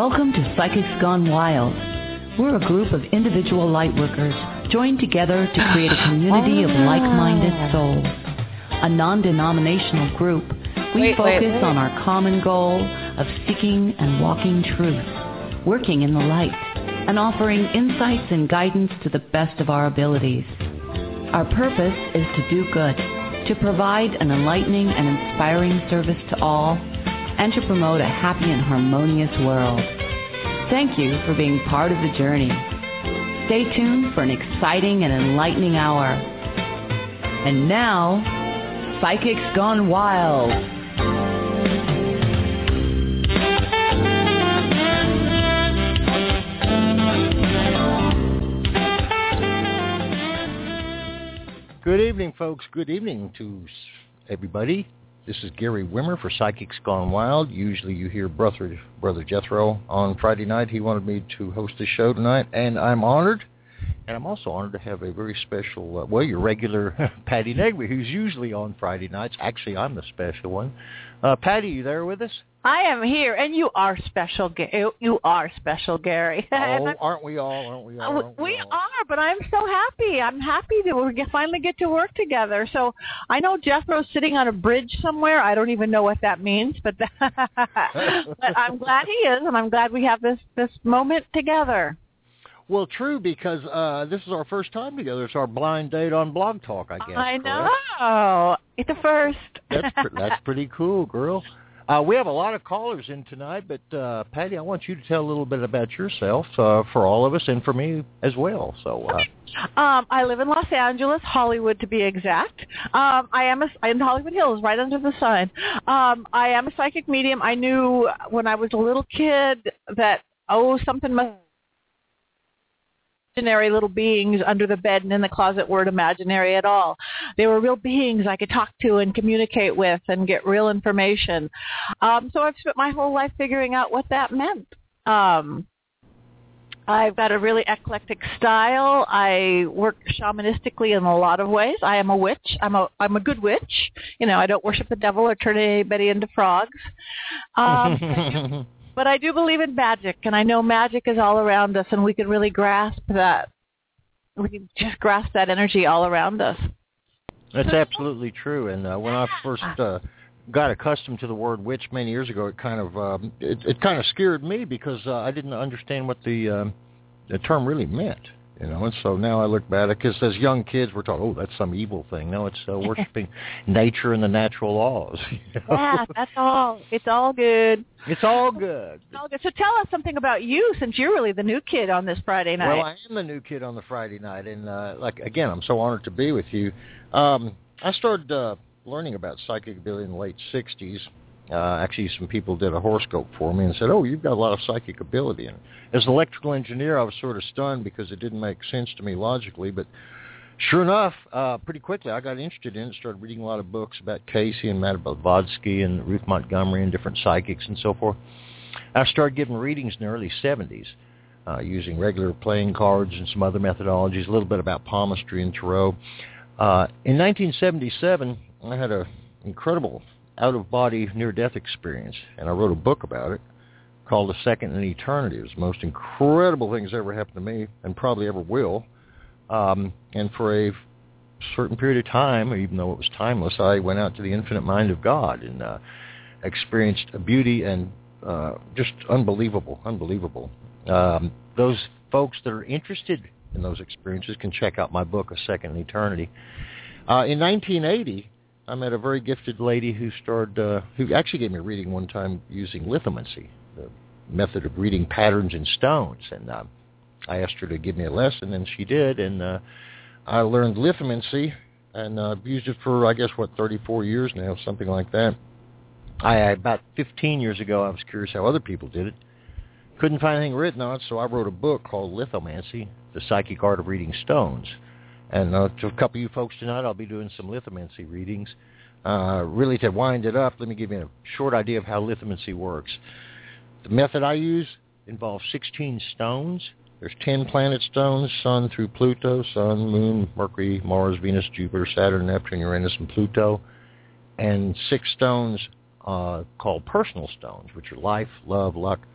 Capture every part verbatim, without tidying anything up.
Welcome to Psychics Gone Wild. We're a group of individual lightworkers joined together to create a community of like-minded souls. A non-denominational group, we wait, focus wait, wait. on our common goal of seeking and walking truth, working in the light, and offering insights and guidance to the best of our abilities. Our purpose is to do good, to provide an enlightening and inspiring service to all, and to promote a happy and harmonious world. Thank you for being part of the journey. Stay tuned for an exciting and enlightening hour. And now, Psychics Gone Wild. Good evening, folks. Good evening to everybody. This is Gary Wimmer for Psychics Gone Wild. Usually you hear Brother, Brother Jethro on Friday night. He wanted me to host the show tonight, and I'm honored. And I'm also honored to have a very special, uh, well, your regular Patty Negby, who's usually on Friday nights. Actually, I'm the special one. Uh, Patty, you there with us? I am here, and you are special. Ga- You are special, Gary. Oh, aren't we all? Aren't we all? Aren't we we all? are, but I'm so happy. I'm happy that we get, finally get to work together. So I know Jethro's sitting on a bridge somewhere. I don't even know what that means, but, but I'm glad he is, and I'm glad we have this, this moment together. Well, true, because uh, this is our first time together. It's our blind date on Blog Talk, I guess. I correct? know. It's a first. That's pre- that's pretty cool, girl. Uh, we have a lot of callers in tonight, but uh, Patty, I want you to tell a little bit about yourself uh, for all of us and for me as well. So, uh, um, I live in Los Angeles, Hollywood to be exact. Um, I am a, in Hollywood Hills, right under the sun. Um, I am a psychic medium. I knew when I was a little kid that oh, something must. Imaginary little beings under the bed and in the closet weren't imaginary at all. They were real beings I could talk to and communicate with and get real information. Um, so I've spent my whole life figuring out what that meant. Um, I've got a really eclectic style. I work shamanistically in a lot of ways. I am a witch. I'm a I'm a good witch. You know, I don't worship the devil or turn anybody into frogs. Um, But I do believe in magic, and I know magic is all around us, and we can really grasp that. We can just grasp that energy all around us. That's absolutely true. And uh, when I first uh, got accustomed to the word witch many years ago, it kind of um, it, it kind of scared me because uh, I didn't understand what the um, the term really meant. You know, and so now I look back at it because as young kids we're taught, oh, that's some evil thing. No, it's uh, worshiping nature and the natural laws. You know? Yeah, that's all. It's all good. It's all good. It's all good. So tell us something about you, since you're really the new kid on this Friday night. Well, I am the new kid on the Friday night, and uh, like again, I'm so honored to be with you. Um, I started uh, learning about psychic ability in the late sixties. Uh, actually, some people did a horoscope for me and said, oh, you've got a lot of psychic ability. And as an electrical engineer, I was sort of stunned because it didn't make sense to me logically. But sure enough, uh, pretty quickly I got interested in it, started reading a lot of books about Casey and Matt Blavatsky and Ruth Montgomery and different psychics and so forth. I started giving readings in the early seventies uh, using regular playing cards and some other methodologies, a little bit about palmistry and tarot. Uh, in nineteen seventy-seven, I had an incredible out-of-body near-death experience, and I wrote a book about it called A Second in Eternity. It was the most incredible thing that's ever happened to me and probably ever will. Um, and for a certain period of time, even though it was timeless, I went out to the infinite mind of God and uh, experienced a beauty and uh, just unbelievable, unbelievable. Um, those folks that are interested in those experiences can check out my book, A Second in Eternity. Uh, in nineteen eighty, I met a very gifted lady who started, uh, who actually gave me a reading one time using lithomancy, the method of reading patterns in stones. And uh, I asked her to give me a lesson, and she did. And uh, I learned lithomancy, and uh, used it for, I guess, what, thirty-four years now, something like that. I about fifteen years ago, I was curious how other people did it. Couldn't find anything written on it, so I wrote a book called Lithomancy, The Psychic Art of Reading Stones. And uh, to a couple of you folks tonight, I'll be doing some lithomancy readings. Uh, really, to wind it up, let me give you a short idea of how lithomancy works. The method I use involves sixteen stones. There's ten planet stones, Sun through Pluto, Sun, Moon, Mercury, Mars, Venus, Jupiter, Saturn, Neptune, Uranus, and Pluto. And six stones uh, called personal stones, which are life, love, luck,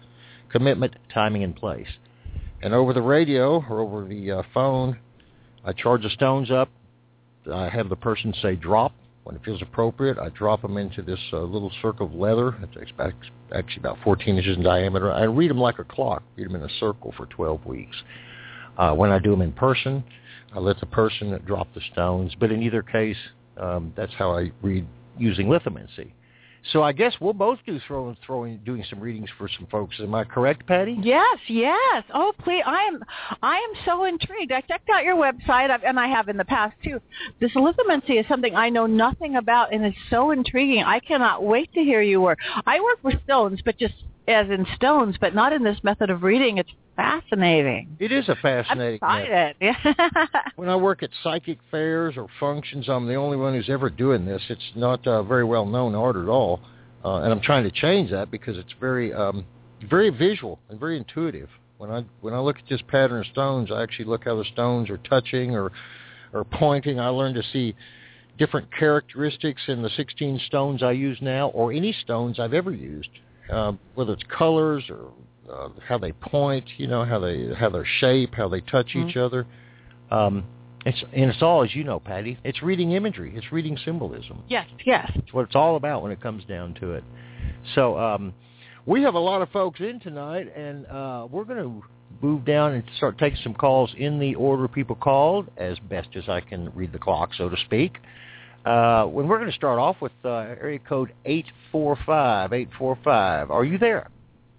commitment, timing, and place. And over the radio or over the uh, phone, I charge the stones up. I have the person say drop. When it feels appropriate, I drop them into this uh, little circle of leather. It's actually about fourteen inches in diameter. I read them like a clock, read them in a circle for twelve weeks. Uh, when I do them in person, I let the person drop the stones. But in either case, um, that's how I read using lithomancy. So I guess we'll both do throwing, throwing, doing some readings for some folks. Am I correct, Patty? Yes, yes. Oh, please! I am, I am so intrigued. I checked out your website, and I have in the past too. This lithomancy is something I know nothing about, and it's so intriguing. I cannot wait to hear you work. I work with stones, but just as in stones, but not in this method of reading. It's fascinating. It is a fascinating I'm excited. When I work at psychic fairs or functions, I'm the only one who's ever doing this. It's not a very well-known art at all, uh, and I'm trying to change that because it's very, um, very visual and very intuitive. When I when I look at this pattern of stones, I actually look how the stones are touching or or pointing. I learn to see different characteristics in the sixteen stones I use now, or any stones I've ever used, uh, whether it's colors or Uh, how they point, you know, how they how their shape, how they touch mm-hmm. each other. Um, it's and it's all, as you know, Patty. It's reading imagery. It's reading symbolism. Yes, yes. It's what it's all about when it comes down to it. So um, we have a lot of folks in tonight, and uh, we're going to move down and start taking some calls in the order people called, as best as I can read the clock, so to speak. Uh, when we're going to start off with uh, area code eight four five, eight four five. Are you there?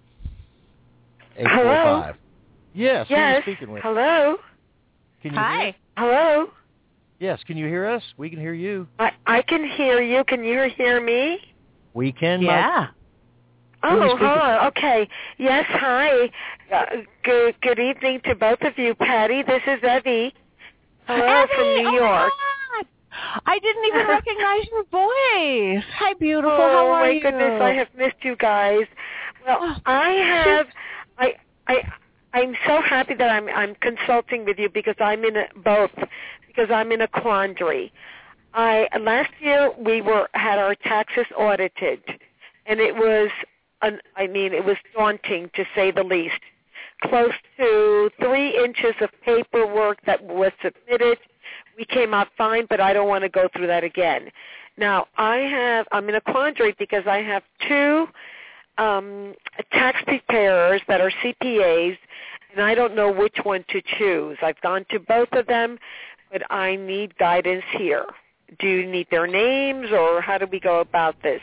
Hello? Yes, yes. Who are you speaking with? Hello? Can you Hi. hear us? Hello? Yes, can you hear us? We can hear you. I, I can hear you. Can you hear me? We can. Yeah. Who are you Oh, speaking hello. Okay. Yes, hi. Uh, good good evening to both of you, Patty. This is Evie. Hello Evie, from New oh York. My God. I didn't even recognize your voice. Hi, beautiful. Oh, How are my you? goodness, I have missed you guys. Well, Oh, I have I I I'm so happy that I'm I'm consulting with you because I'm in a, both because I'm in a quandary. I last year we were had our taxes audited, and it was an, I mean it was daunting to say the least. Close to three inches of paperwork that was submitted. We came out fine, but I don't want to go through that again. Now I have I'm in a quandary because I have two um, tax preparers that are C P As, and I don't know which one to choose. I've gone to both of them, but I need guidance here. Do you need their names, or how do we go about this?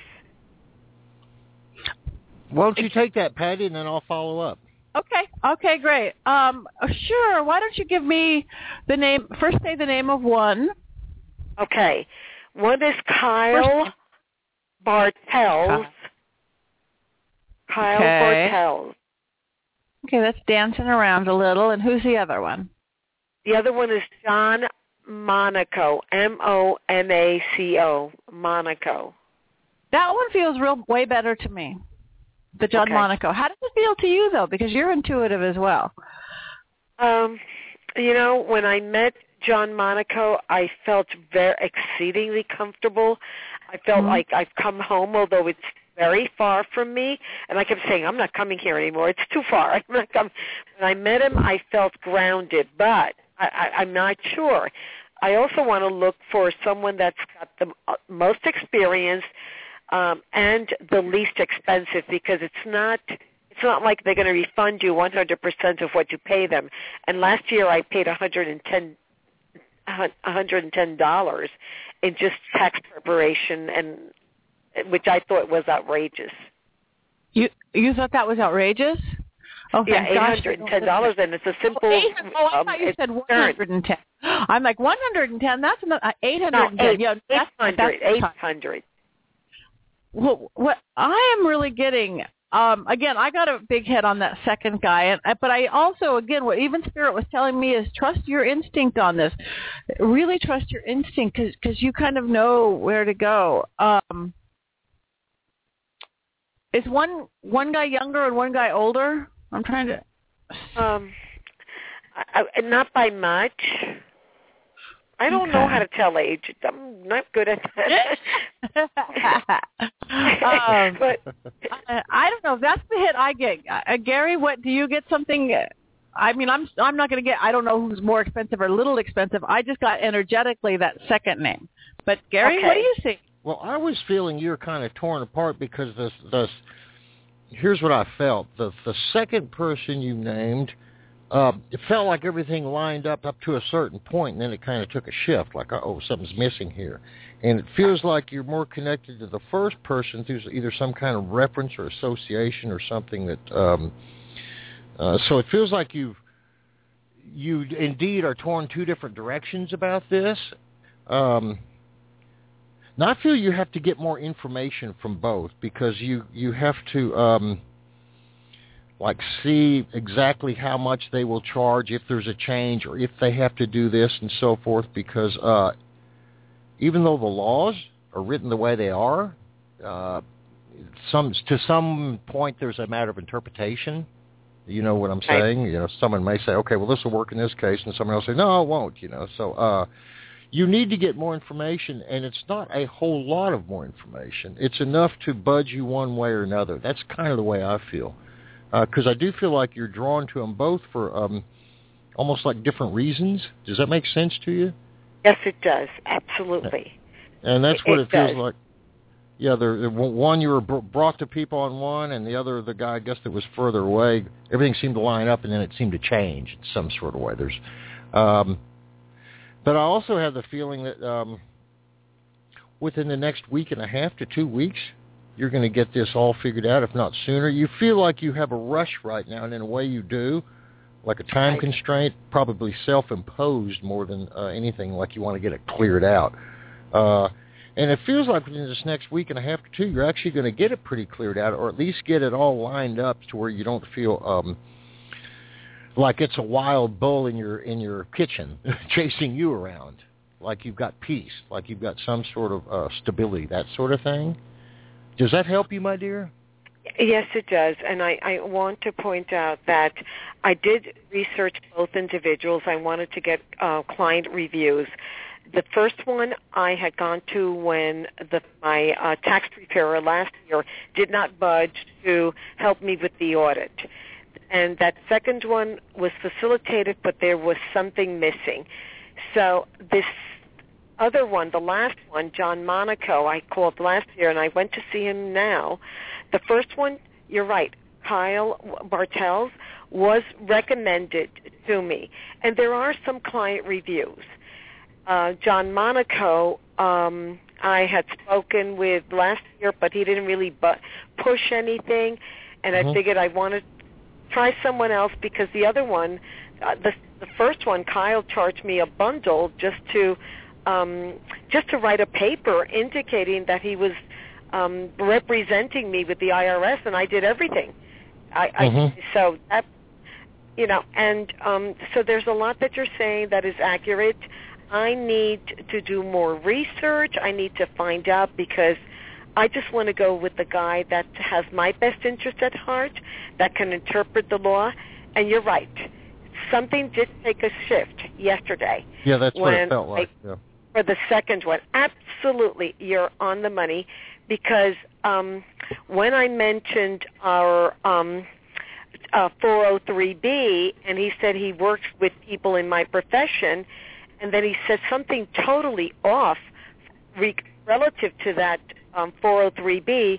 Why don't you take that, Patty, and then I'll follow up. Okay. Okay, great. Um, sure. Why don't you give me the name? First, say the name of one. Okay. One is Kyle First, Bartels. Kyle Okay. Bartels. Okay, that's dancing around a little. And who's the other one? The other one is John Monaco. M O N A C O. Monaco. That one feels real way better to me. The John Okay. Monaco. How does it feel to you, though? Because you're intuitive as well. Um, you know, when I met John Monaco, I felt very exceedingly comfortable. I felt Mm-hmm. like I've come home, although it's very far from me. And I kept saying, I'm not coming here anymore. It's too far. I'm not coming. When I met him, I felt grounded, but I, I, I'm not sure. I also want to look for someone that's got the most experience um, and the least expensive, because it's not it's not like they're going to refund you one hundred percent of what you pay them. And last year I paid one hundred ten one hundred ten dollars in just tax preparation, and which I thought was outrageous. You you thought that was outrageous? Oh, Yeah, thank eight gosh. hundred ten dollars, and it's a simple. Oh, eight, oh I um, thought you said one return. hundred ten. I'm like one hundred ten. That's another uh, eight hundred ten. No, eight, yeah, that's, eight hundred. that's Eight hundred. Well, what I am really getting, um, again, I got a big head on that second guy, and but I also, again, what Even Spirit was telling me is trust your instinct on this. Really trust your instinct, because you kind of know where to go. Um, is one one guy younger and one guy older? I'm trying to. Um, I, I, not by much. I don't Okay. know how to tell age. I'm not good at that. um, but I, I don't know know, that's the hit I get. Uh, Gary, what do you get something? I mean, I'm I'm not going to get. I don't know who's more expensive or little expensive. I just got energetically that second name. But Gary, Okay. what do you think? Well, I was feeling you're kind of torn apart because the the here's what I felt: the the second person you named, uh, it felt like everything lined up up to a certain point, and then it kind of took a shift, like oh, something's missing here. And it feels like you're more connected to the first person through either some kind of reference or association or something that. Um, uh, so it feels like you you indeed are torn two different directions about this. Um, now I feel you have to get more information from both because you you have to um, like see exactly how much they will charge if there's a change or if they have to do this and so forth because. Uh, Even though the laws are written the way they are, uh, some to some point there's a matter of interpretation. You know what I'm saying? Right. You know, someone may say, "Okay, well, this will work in this case," and someone else say, "No, it won't." You know, so uh, you need to get more information, and it's not a whole lot of more information. It's enough to budge you one way or another. That's kind of the way I feel, because uh, I do feel like you're drawn to them both for um, almost like different reasons. Does that make sense to you? Yes, it does. Absolutely. And that's what it, it feels does. like. Yeah, there, one you were brought to people on one, and the other, the guy, I guess, that was further away. Everything seemed to line up, and then it seemed to change in some sort of way. There's, um, but I also have the feeling that um, within the next week and a half to two weeks, you're going to get this all figured out, if not sooner. You feel like you have a rush right now, and in a way you do. Like a time right. constraint, probably self-imposed more than uh, anything, like you want to get it cleared out. Uh, and it feels like within this next week and a half to two, you're actually going to get it pretty cleared out, or at least get it all lined up to where you don't feel um, like it's a wild bull in your in your kitchen chasing you around. Like you've got peace, like you've got some sort of uh, stability, that sort of thing. Does that help you, my dear? Yes, it does, and I, I want to point out that I did research both individuals. I wanted to get uh, client reviews. The first one I had gone to when the, my uh, tax preparer last year did not budge to help me with the audit. And that second one was facilitated, but there was something missing. So this other one, the last one, John Monaco, I called last year, and I went to see him now. The first one, you're right, Kyle Bartels, was recommended to me. And there are some client reviews. Uh, John Monaco, um, I had spoken with last year, but he didn't really bu- push anything. And mm-hmm. I figured I wanted to try someone else because the other one, uh, the, the first one, Kyle charged me a bundle just to um, just to write a paper indicating that he was um, representing me with the I R S, and I did everything. I, mm-hmm. I so that you know, and um, so there's a lot that you're saying that is accurate. I need to do more research. I need to find out because I just want to go with the guy that has my best interest at heart, that can interpret the law. And you're right. Something did take a shift yesterday. Yeah, that's what it felt like. I, yeah. For the second one, absolutely, you're on the money because um, when I mentioned our um, uh, four oh three B, and he said he works with people in my profession, and then he said something totally off re- relative to that um, four oh three B,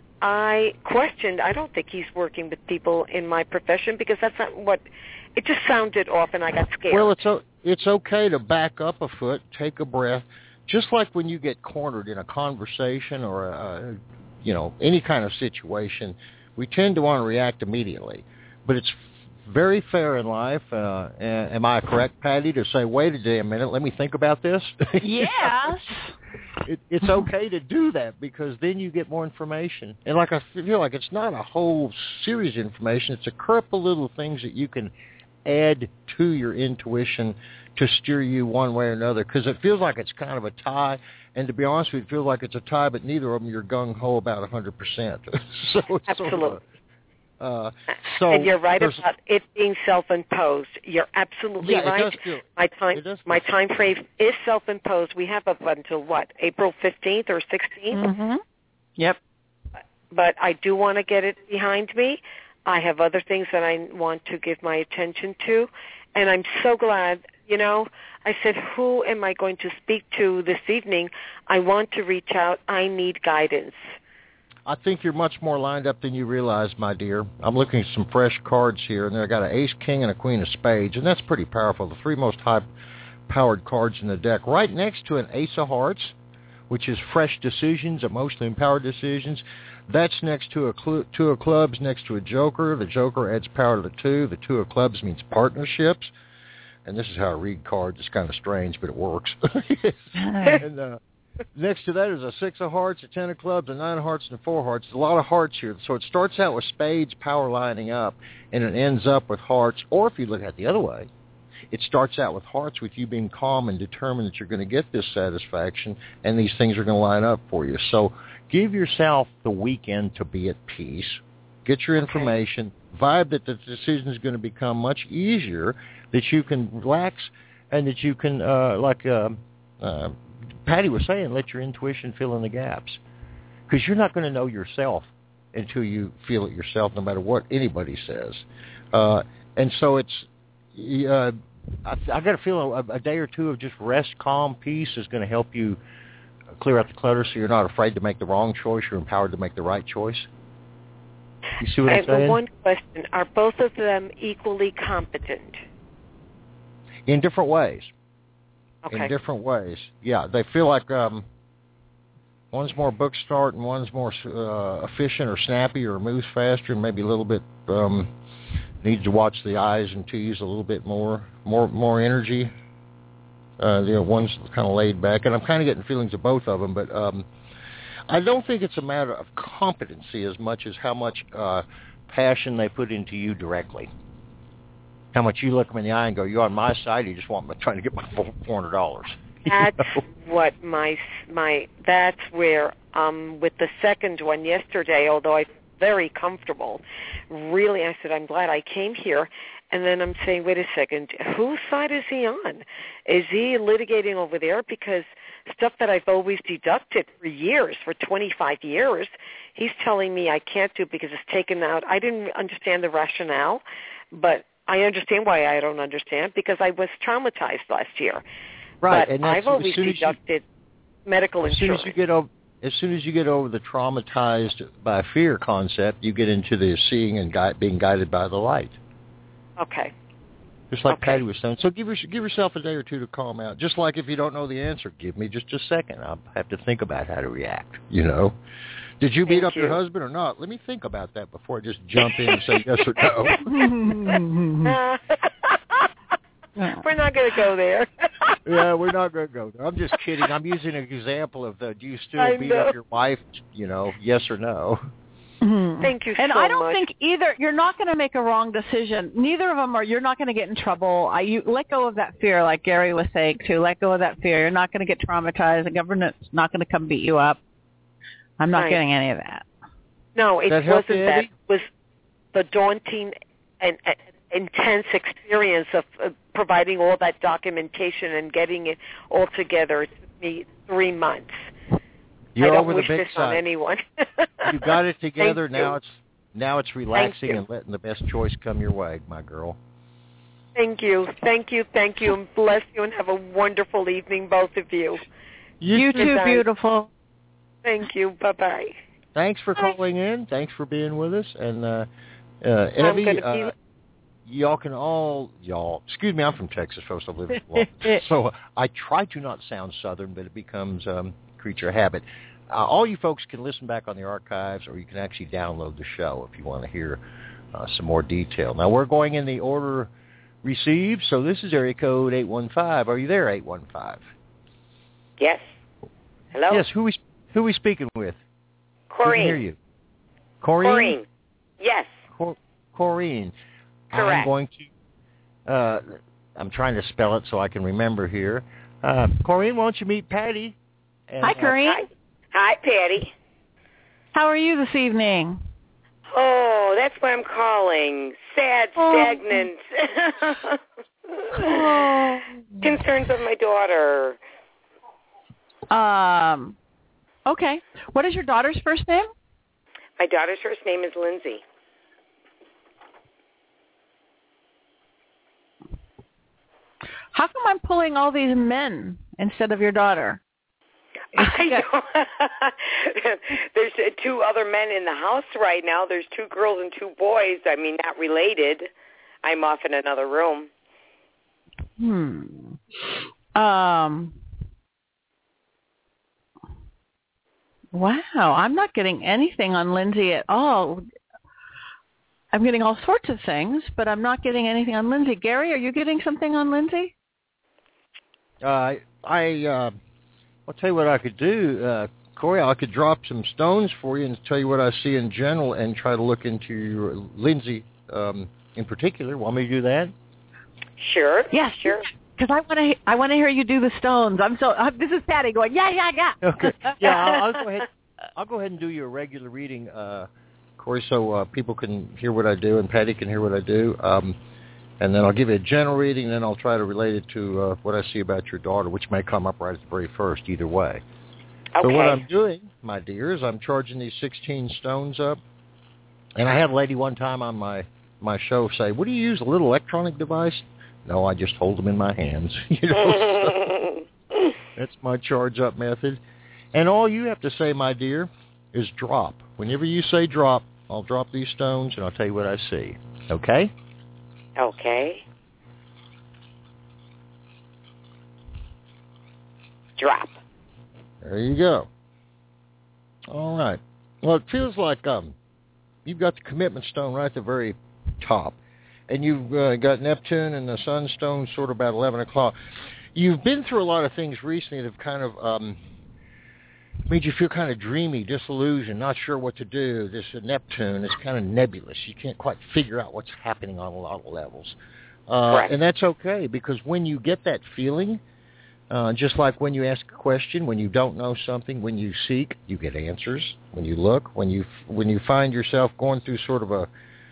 I questioned, I don't think he's working with people in my profession because that's not what, it just sounded off and I got scared. Well, it's o- it's okay to back up a foot, take a breath, just like when you get cornered in a conversation or, a, you know, any kind of situation, we tend to want to react immediately. But it's very fair in life, uh, am I correct, Patty, to say, wait a damn minute, let me think about this? Yes. it, it's okay to do that because then you get more information. And like I feel like it's not a whole series of information. It's a couple little things that you can add to your intuition to steer you one way or another because it feels like it's kind of a tie. And to be honest with you, it feels like it's a tie, but neither of them you're gung-ho about one hundred percent. so it's Absolutely. Sort of a, Uh, so and you're right about it being self-imposed. You're absolutely yeah, right. It does feel, my time, it does my time frame is self-imposed. We have up until what, April fifteenth or sixteenth? Mm-hmm. Yep. but I do want to get it behind me. I have other things that I want to give my attention to, and I'm so glad, you know, I said, who am I going to speak to this evening? I want to reach out. I need guidance. I think you're much more lined up than you realize, my dear. I'm looking at some fresh cards here, and I got an ace, king, and a queen of spades, and that's pretty powerful, the three most high-powered cards in the deck. Right next to an ace of hearts, which is fresh decisions, emotionally empowered decisions. That's next to a cl- two of clubs, next to a joker. The joker adds power to the two. The two of clubs means partnerships. And this is how I read cards. It's kind of strange, but it works. and uh, next to that is a six of hearts, a ten of clubs, a nine of hearts, and a four of hearts. There's a lot of hearts here. So it starts out with spades, power lining up, and it ends up with hearts. Or if you look at it the other way, it starts out with hearts with you being calm and determined that you're going to get this satisfaction, and these things are going to line up for you. So give yourself the weekend to be at peace. Get your information. Vibe that the decision is going to become much easier, that you can relax, and that you can, uh, like uh, uh, Patty was saying, let your intuition fill in the gaps. Because you're not going to know yourself until you feel it yourself, no matter what anybody says. Uh, and so it's... Uh, I, I got a feeling a, a day or two of just rest, calm, peace is going to help you clear out the clutter, so you're not afraid to make the wrong choice. You're empowered to make the right choice. You see what I I'm saying? One question: are both of them equally competent? In different ways. Okay. In different ways. Yeah, they feel like um, one's more book smart and one's more uh, efficient or snappy or moves faster and maybe a little bit. Um, needs to watch the I's and T's a little bit more, more, more energy. Uh, you know, one's kind of laid back, and I'm kind of getting feelings of both of them. But um, I don't think it's a matter of competency as much as how much uh, passion they put into you directly. How much you look them in the eye and go, "You're on my side." You just want me trying to get my four hundred dollars. That's you know? what my my. That's where um with the second one yesterday, although I. very comfortable. Really, I said, I'm glad I came here. And then I'm saying, wait a second, whose side is he on? Is he litigating over there? Because stuff that I've always deducted for years, for twenty-five years, he's telling me I can't do because it's taken out. I didn't understand the rationale, but I understand why I don't understand, because I was traumatized last year. Right. But and I've always deducted you, medical as insurance. Soon as you get over, As soon as you get over the traumatized by fear concept, you get into the seeing and gui- being guided by the light. Okay. Just like okay. Patty was saying. So give, your, give yourself a day or two to calm out. Just like if you don't know the answer, give me just a second. I'll have to think about how to react, you know. Did you beat Thank up you. your husband or not? Let me think about that before I just jump in and say yes or no. We're not going to go there. Yeah, we're not going to go there. I'm just kidding. I'm using an example of the, do you still I beat know. up your wife, you know, yes or no? Mm-hmm. Thank you and so I don't much. think either, you're not going to make a wrong decision. Neither of them are, you're not going to get in trouble. I, you let go of that fear, like Gary was saying, too. Let go of that fear. You're not going to get traumatized. The government's not going to come beat you up. I'm not right. getting any of that. No, it that wasn't you, that. Eddie? It was the daunting and, and intense experience of uh, providing all that documentation and getting it all together. It took me three months. You're I don't over wish the big this side. on anyone. You got it together. Thank now you. it's now it's relaxing you. and letting the best choice come your way, my girl. Thank you. Thank you. Thank you. And bless you and have a wonderful evening, both of you. You, you too, night. beautiful. Thank you. Bye-bye. Thanks for Bye. calling in. Thanks for being with us. And uh, uh, Evie, I'm gonna uh, be... y'all can all, y'all, excuse me, I'm from Texas, folks. I live in Florida. So I try to not sound Southern, but it becomes um, creature habit. Uh, all you folks can listen back on the archives, or you can actually download the show if you want to hear uh, some more detail. Now, we're going in the order received, so this is area code eight one five. Are you there, eight one five? Yes. Hello? Yes, who we, who we speaking with? Corrine. We can hear you. Corrine? Corrine. Yes. Cor- Corrine. Correct. I'm going to, uh, I'm trying to spell it so I can remember here. Uh, Corrine, why don't you meet Patty? And, Hi, Corrine. Hi. Hi, Patty. How are you this evening? Oh, that's why I'm calling. Sad, Oh. stagnant. Oh. Concerns of my daughter. Um, okay. What is your daughter's first name? My daughter's first name is Lindsay. How come I'm pulling all these men instead of your daughter? I don't. There's two other men in the house right now. There's two girls and two boys. I mean, not related. I'm off in another room. Hmm. Um. Wow, I'm not getting anything on Lindsay at all. I'm getting all sorts of things, but I'm not getting anything on Lindsay. Gary, are you getting something on Lindsay? Uh, I, uh, I'll tell you what I could do, uh, Corey. I could drop some stones for you and tell you what I see in general and try to look into your Lindsay um, in particular. Want me to do that? Sure. Yes, sure. Because I want to, I want to hear you do the stones. I'm so. Uh, this is Patty going. Yeah, yeah, yeah. Okay. Yeah, I'll, I'll go ahead. I'll go ahead and do you a regular reading, uh, Corey, so uh, people can hear what I do and Patty can hear what I do. Um, and then I'll give you a general reading, and then I'll try to relate it to uh, what I see about your daughter, which may come up right at the very first, either way. Okay. So what I'm doing, my dear, is I'm charging these sixteen stones up. And I had a lady one time on my, my show say, "What do you use, a little electronic device?" No, I just hold them in my hands. You know, so that's my charge-up method. And all you have to say, my dear, is drop. Whenever you say drop, I'll drop these stones, and I'll tell you what I see. Okay? Okay. Drop. There you go. All right. Well, it feels like um, you've got the commitment stone right at the very top. And you've uh, got Neptune and the Sunstone sort of about eleven o'clock. You've been through a lot of things recently that have kind of um, made you feel kind of dreamy, disillusioned, not sure what to do. This uh, Neptune is kind of nebulous. You can't quite figure out what's happening on a lot of levels. Uh, right. And that's okay, because when you get that feeling, uh, just like when you ask a question, when you don't know something, when you seek, you get answers. When you look, when you when you find yourself going through sort of a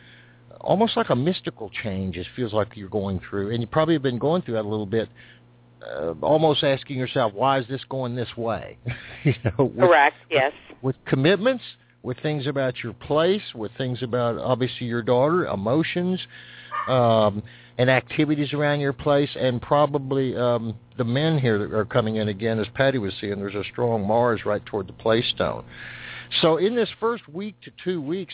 almost like a mystical change, it feels like you're going through, and you probably have been going through that a little bit, uh, almost asking yourself, why is this going this way? you know, with, Correct, yes. With commitments, with things about your place, with things about, obviously, your daughter, emotions, um, and activities around your place, and probably um, the men here that are coming in again, as Patty was seeing, there's a strong Mars right toward the place stone. So in this first week to two weeks,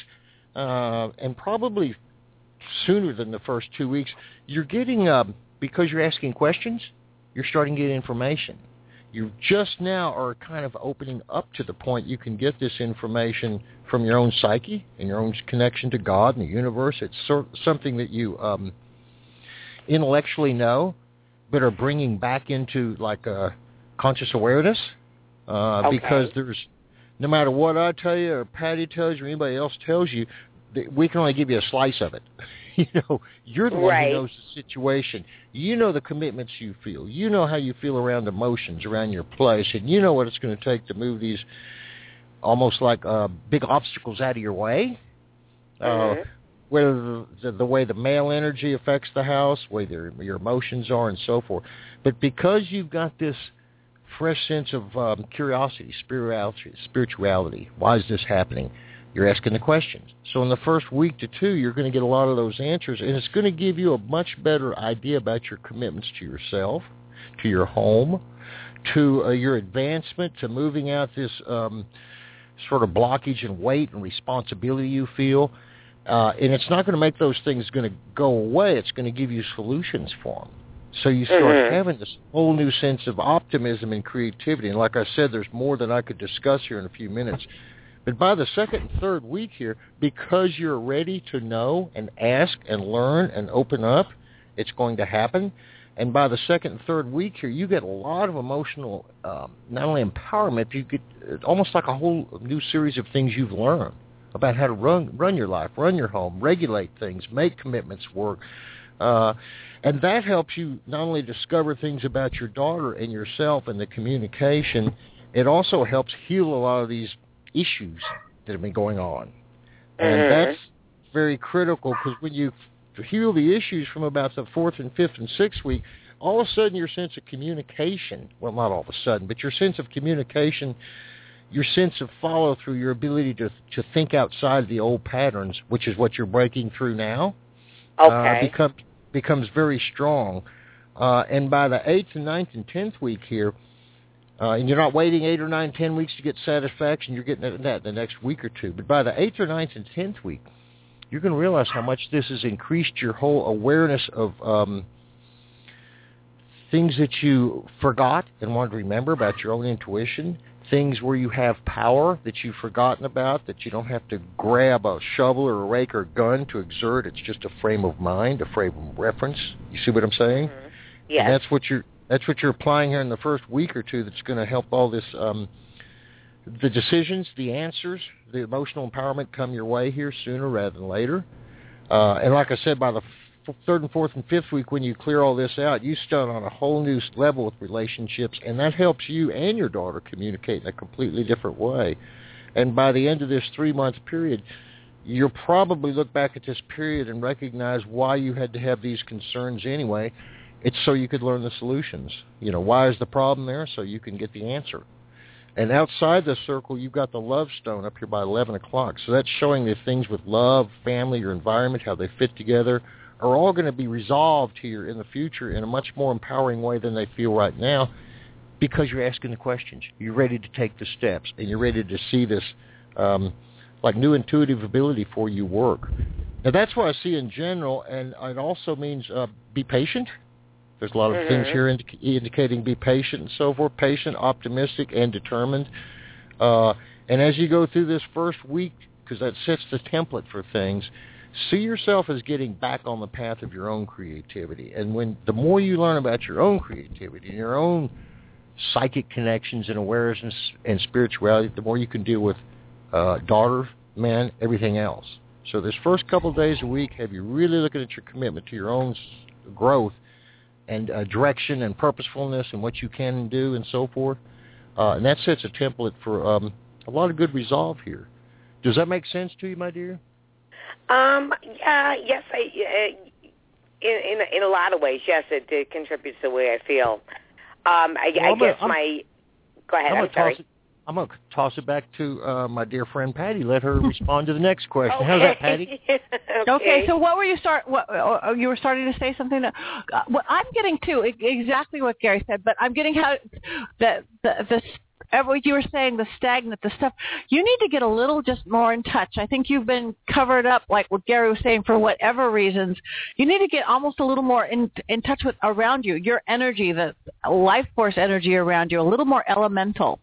uh, and probably sooner than the first two weeks, you're getting, uh, because you're asking questions, you're starting to get information. You just now are kind of opening up to the point you can get this information from your own psyche and your own connection to God and the universe. It's sort something that you um, intellectually know, but are bringing back into like a conscious awareness, uh, okay. because there's, no matter what I tell you or Patty tells you or anybody else tells you, we can only give you a slice of it. You know, you're the one right. who knows the situation. You know the commitments you feel. You know how you feel around emotions, around your place, and you know what it's going to take to move these almost like uh, big obstacles out of your way. Mm-hmm. Uh, whether the, the, the way the male energy affects the house, whether your emotions are, and so forth. But because you've got this fresh sense of um, curiosity, spirituality, spirituality, why is this happening? You're asking the questions. So in the first week to two, you're going to get a lot of those answers, and it's going to give you a much better idea about your commitments to yourself, to your home, to uh, your advancement, to moving out this um, sort of blockage and weight and responsibility you feel. Uh, and it's not going to make those things going to go away. It's going to give you solutions for them. So you start mm-hmm. having this whole new sense of optimism and creativity. And like I said, there's more than I could discuss here in a few minutes. But by the second and third week here, because you're ready to know and ask and learn and open up, it's going to happen. And by the second and third week here, you get a lot of emotional, um, not only empowerment, but you get almost like a whole new series of things you've learned about how to run run your life, run your home, regulate things, make commitments work. Uh, and that helps you not only discover things about your daughter and yourself and the communication, it also helps heal a lot of these issues that have been going on. And mm-hmm. that's very critical, because when you heal the issues from about the fourth and fifth and sixth week, all of a sudden your sense of communication, well, not all of a sudden, but your sense of communication, your sense of follow-through, your ability to to think outside the old patterns, which is what you're breaking through now, okay. uh, become, becomes very strong. Uh, and by the eighth and ninth and tenth week here, uh, and you're not waiting eight or nine, ten weeks to get satisfaction, you're getting that the next week or two. But by the eighth or ninth and tenth week, you're going to realize how much this has increased your whole awareness of um, things that you forgot and wanted to remember about your own intuition, things where you have power that you've forgotten about, that you don't have to grab a shovel or a rake or a gun to exert. It's just a frame of mind, a frame of reference. You see what I'm saying? Mm-hmm. Yes. And that's what you're that's what you're applying here in the first week or two that's going to help all this, um, the decisions, the answers, the emotional empowerment come your way here sooner rather than later. Uh, and like I said, by the f- third and fourth and fifth week, when you clear all this out, you start on a whole new level with relationships, and that helps you and your daughter communicate in a completely different way. And by the end of this three-month period, you'll probably look back at this period and recognize why you had to have these concerns anyway. It's so you could learn the solutions. You know, why is the problem there? So you can get the answer. And outside the circle, you've got the love stone up here by eleven o'clock. So that's showing the things with love, family, your environment, how they fit together, are all going to be resolved here in the future in a much more empowering way than they feel right now, because you're asking the questions. You're ready to take the steps, and you're ready to see this um, like new intuitive ability for you work. Now, that's what I see in general, and it also means uh, be patient. There's a lot of mm-hmm. things here indic- indicating be patient and so forth, patient, optimistic, and determined. Uh, and as you go through this first week, because that sets the template for things, see yourself as getting back on the path of your own creativity. And when the more you learn about your own creativity and your own psychic connections and awareness and spirituality, the more you can deal with uh, daughter, men, everything else. So this first couple of days a week, have you really looking at your commitment to your own growth and uh, direction and purposefulness and what you can do and so forth. Uh, and that sets a template for um, a lot of good resolve here. Does that make sense to you, my dear? Um. Yeah. Yes. I. Uh, in, in in a lot of ways, yes, it, it contributes to the way I feel. Um. I, well, I guess gonna, my. Go ahead. I'm, I'm sorry. It, I'm going to toss it back to uh, my dear friend Patty. Let her respond to the next question. Okay. How's that, Patty? okay. okay. So what were you start? What uh, you were starting to say something? That, uh, what I'm getting to exactly what Gary said, but I'm getting how the the the. What you were saying, the stagnant, the stuff, you need to get a little just more in touch. I think you've been covered up, like what Gary was saying, for whatever reasons. You need to get almost a little more in in touch with around you, your energy, the life force energy around you, a little more elemental.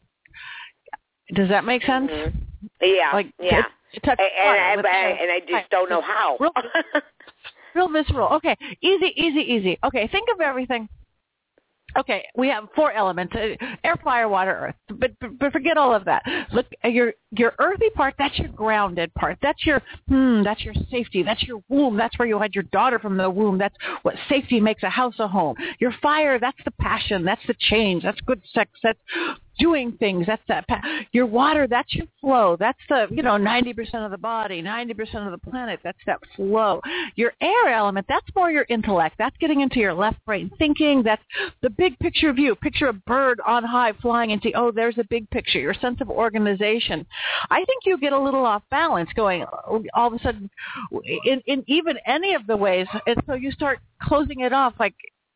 Does that make sense? Mm-hmm. Yeah, like, yeah. To, to touch and, and, with, I, and I just right. don't know how. Real, real visceral. Okay, easy, easy, easy. Okay, think of everything. Okay, we have four elements: uh, air, fire, water, earth. But, but but forget all of that. Look, your your earthy part, that's your grounded part. That's your hmm. That's your safety. That's your womb. That's where you had your daughter from the womb. That's what safety makes a house a home. Your fire, that's the passion. That's the change. That's good sex. That's doing things. That's that. Pa- your water, that's your flow. That's the you know ninety percent of the body, ninety percent of the planet. That's that flow. Your air element, that's more your intellect. That's getting into your left brain thinking. That's the big picture view. Picture a bird on high flying and see, oh, there's a big picture. Your sense of organization. I think you get a little off balance going all of a sudden in, in even any of the ways. And so you start closing it off like,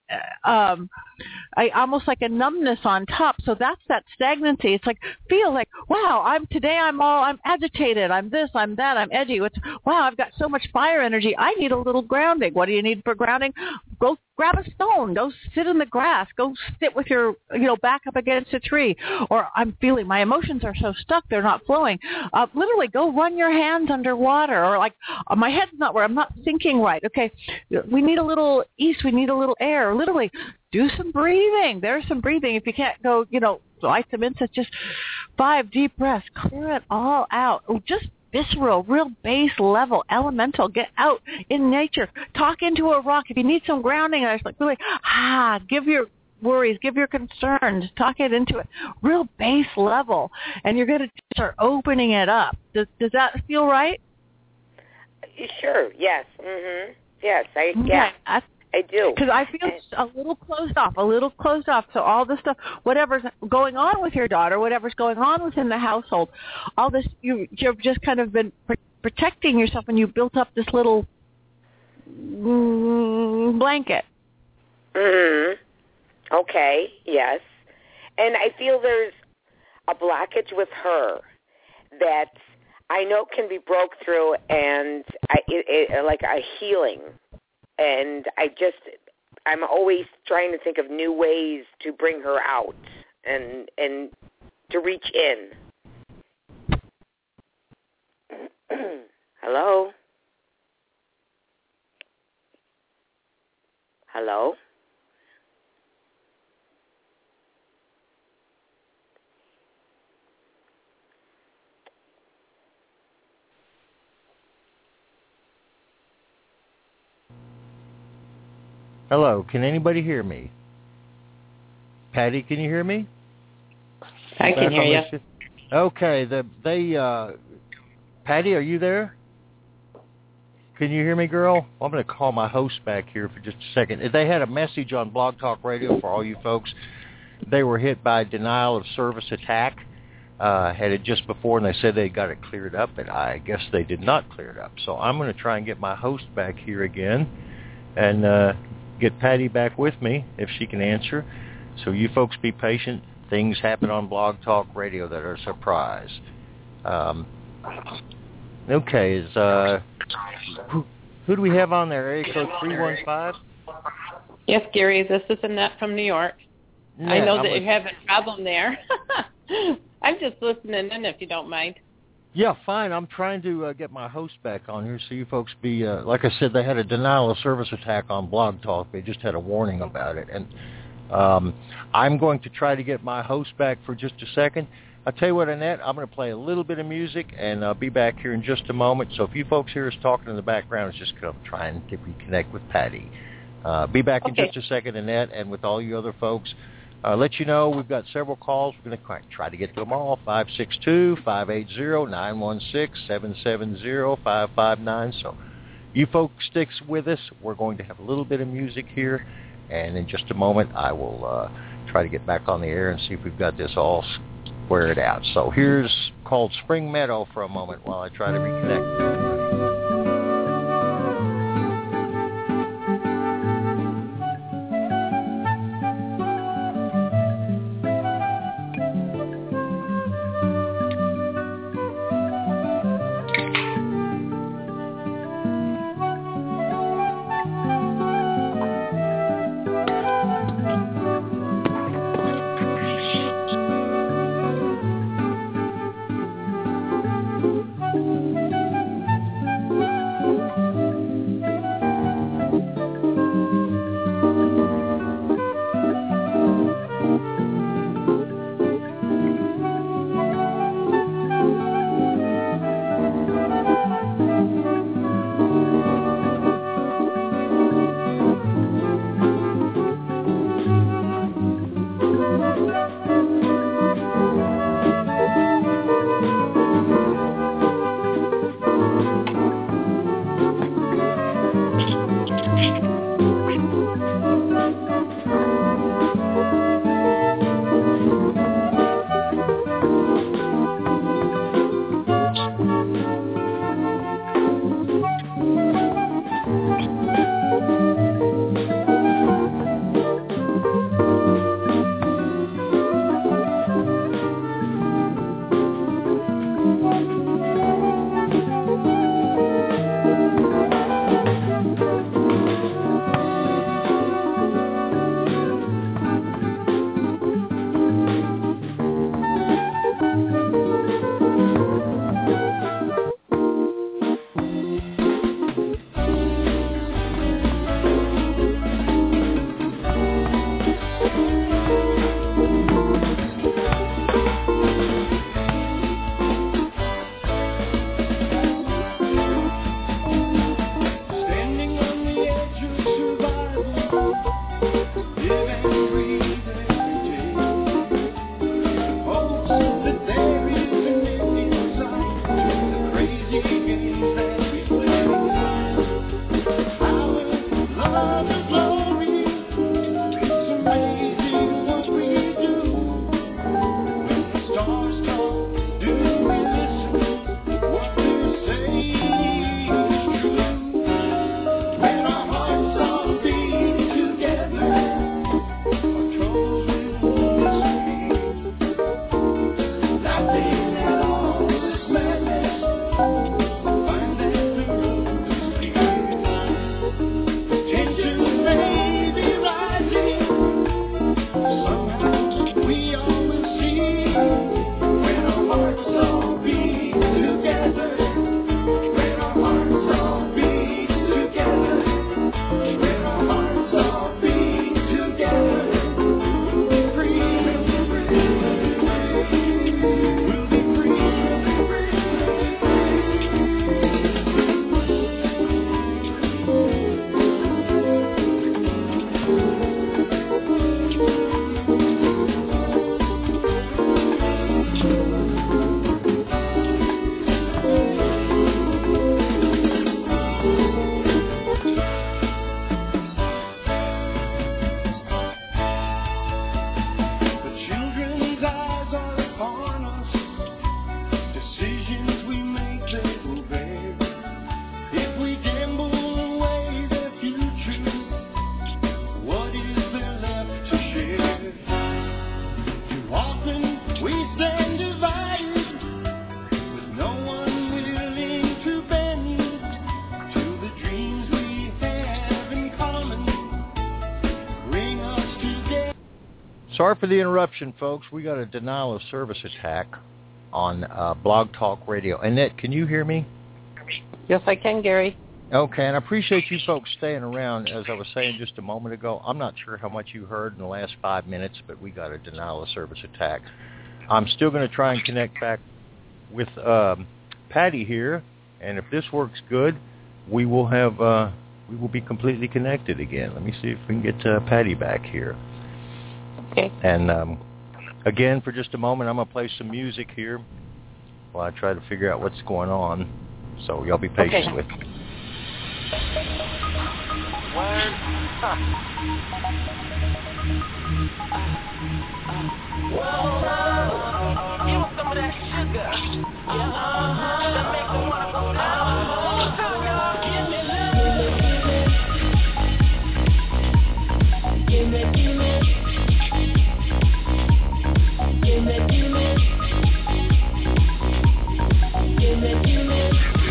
um, I almost like a numbness on top. So that's that stagnancy. It's like, feel like, wow, I'm today I'm all, I'm agitated. I'm this, I'm that, I'm edgy. It's, wow, I've got so much fire energy. I need a little grounding. What do you need for grounding? Go grab a stone. Go sit in the grass. Go sit with your, you know, back up against a tree. Or I'm feeling my emotions are so stuck, they're not flowing. Uh, literally go run your hands underwater. Or like, uh, my head's not where I'm not thinking right. Okay, we need a little east. We need a little air. Literally do some breathing. There's some breathing. If you can't go, you know, light some incense, just five deep breaths. Clear it all out. Just visceral, real base level, elemental. Get out in nature. Talk into a rock. If you need some grounding, I was like, really, ah, give your worries, give your concerns, talk it into it. Real base level. And you're going to start opening it up. Does, does that feel right? Sure. Yes. Mm-hmm. Yes. I, okay. yeah. I, I do. Because I feel a little closed off, a little closed off. So all the stuff, whatever's going on with your daughter, whatever's going on within the household, all this, you, you've just kind of been pr- protecting yourself, and you built up this little mm, blanket. Mm-hmm. Okay, yes. And I feel there's a blockage with her that I know can be broke through, and I, it, it, like a healing. And I just, I'm always trying to think of new ways to bring her out and and to reach in. Hello? Hello? Hello, can anybody hear me? Patty, can you hear me? I can hear you. Sh- okay, the, they, uh, Patty, are you there? Can you hear me, girl? I'm going to call my host back here for just a second. They had a message on Blog Talk Radio for all you folks. They were hit by a denial of service attack. Uh, had it just before, and they said they got it cleared up, and I guess they did not clear it up. So I'm going to try and get my host back here again and uh, get Patty back with me if she can answer. So you folks be patient. Things happen on Blog Talk Radio that are a surprise. Um, okay, is uh, who, who do we have on there? Area code three one five? Yes, Gary, this is Annette from New York. Yeah, I know I'm that with- you have a problem there. I'm just listening in if you don't mind. Yeah, fine. I'm trying to uh, get my host back on here so you folks be, uh, like I said, they had a denial of service attack on Blog Talk. They just had a warning about it. And um, I'm going to try to get my host back for just a second. I'll tell you what, Annette, I'm going to play a little bit of music, and I'll be back here in just a moment. So if you folks hear us talking in the background, it's just because I'm trying to reconnect with Patty. Uh, be back Okay. in just a second, Annette, and with all you other folks. Uh, let you know we've got several calls. We're going to try to get to them all. five six two, five eight zero, nine one six, seven seven zero, five five nine. So you folks stick with us. We're going to have a little bit of music here. And in just a moment, I will uh, try to get back on the air and see if we've got this all squared out. So here's called Spring Meadow for a moment while I try to reconnect. Sorry for the interruption, folks. We got a denial of service attack on uh, Blog Talk Radio. Annette, can you hear me? Yes, I can, Gary. Okay, and I appreciate you folks staying around. As I was saying just a moment ago, I'm not sure how much you heard in the last five minutes, but we got a denial of service attack. I'm still going to try and connect back with um, Patty here, and if this works good, we will have uh, we will be completely connected again. Let me see if we can get uh, Patty back here. Okay. And um, again, for just a moment, I'm going to play some music here while I try to figure out what's going on. So y'all be patient okay. with me. Word. Huh. Whoa, give us some of that sugar. Uh-huh. That makes me wanna go down. One time, y'all. Give me love. Give me, give me. Give me, give me. Give me, give me.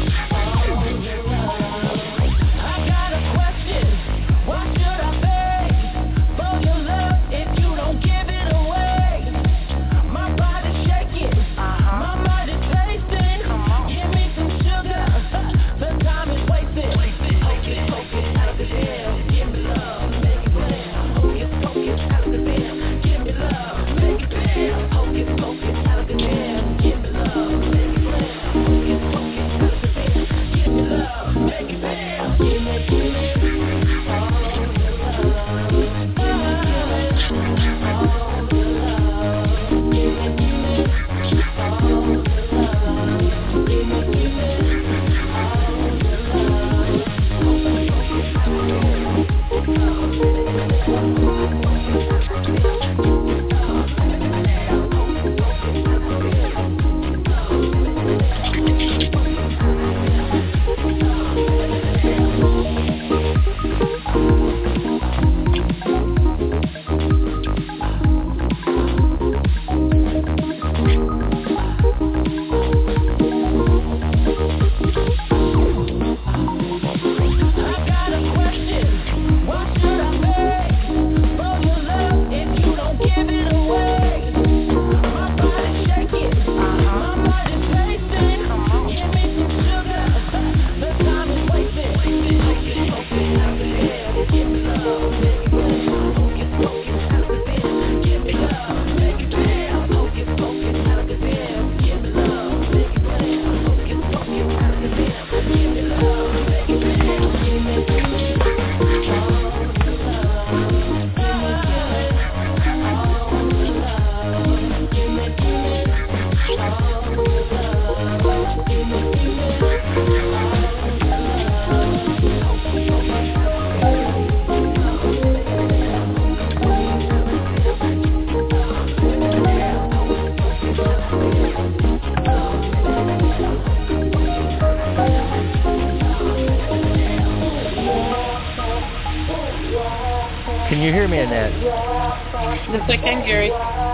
Yes, I can, Gary.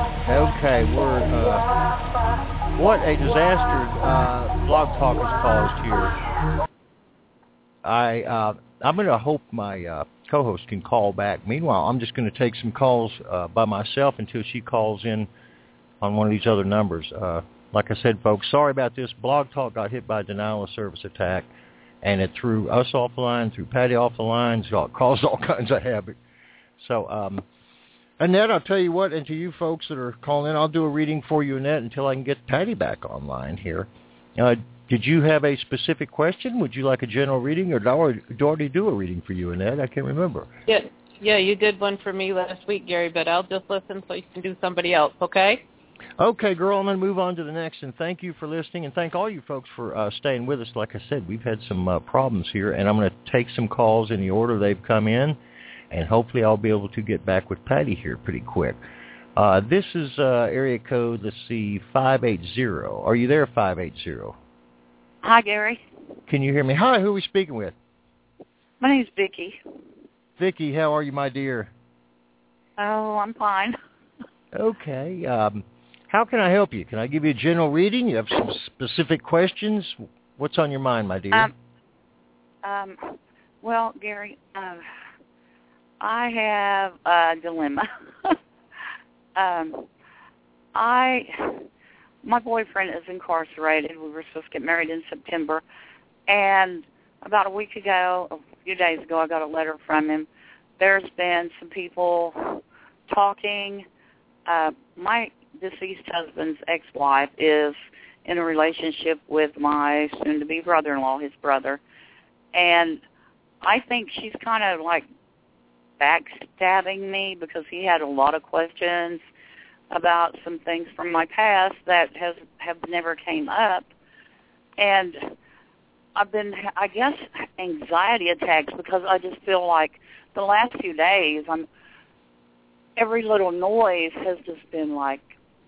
Okay, we're, uh, what a disaster uh, Blog Talk has caused here. I, uh, I'm going to hope my uh, co-host can call back. Meanwhile, I'm just going to take some calls uh, by myself until she calls in on one of these other numbers. Uh, like I said, folks, sorry about this. Blog Talk got hit by a denial of service attack, and it threw us off the line, threw Patty off the line, so it caused all kinds of havoc. So, um, Annette, I'll tell you what, and to you folks that are calling in, I'll do a reading for you, Annette, until I can get Patty back online here. Uh, did you have a specific question? Would you like a general reading, or did I already do a reading for you, Annette? I can't remember. Yeah, yeah, you did one for me last week, Gary, but I'll just listen so you can do somebody else, okay? Okay, girl, I'm going to move on to the next, and thank you for listening, and thank all you folks for uh, staying with us. Like I said, we've had some uh, problems here, and I'm going to take some calls in the order they've come in, and hopefully I'll be able to get back with Patty here pretty quick. Uh, this is uh, area code, let's see, five eight zero. Are you there, five eight zero? Hi, Gary. Can you hear me? Hi, who are we speaking with? My name's Vicki. Vicki, how are you, my dear? Oh, I'm fine. Okay. Um, how can I help you? Can I give you a general reading? You have some specific questions? What's on your mind, my dear? Um, um well, Gary, uh, I have a dilemma. Um, I, my boyfriend is incarcerated. We were supposed to get married in September, and about a week ago, a few days ago, I got a letter from him. There's been some people talking. Uh, my deceased husband's ex-wife is in a relationship with my soon-to-be brother-in-law, his brother, and I think she's kind of like backstabbing me because he had a lot of questions about some things from my past that has have never came up, and I've been, I guess, anxiety attacks because I just feel like the last few days, I'm every little noise has just been like,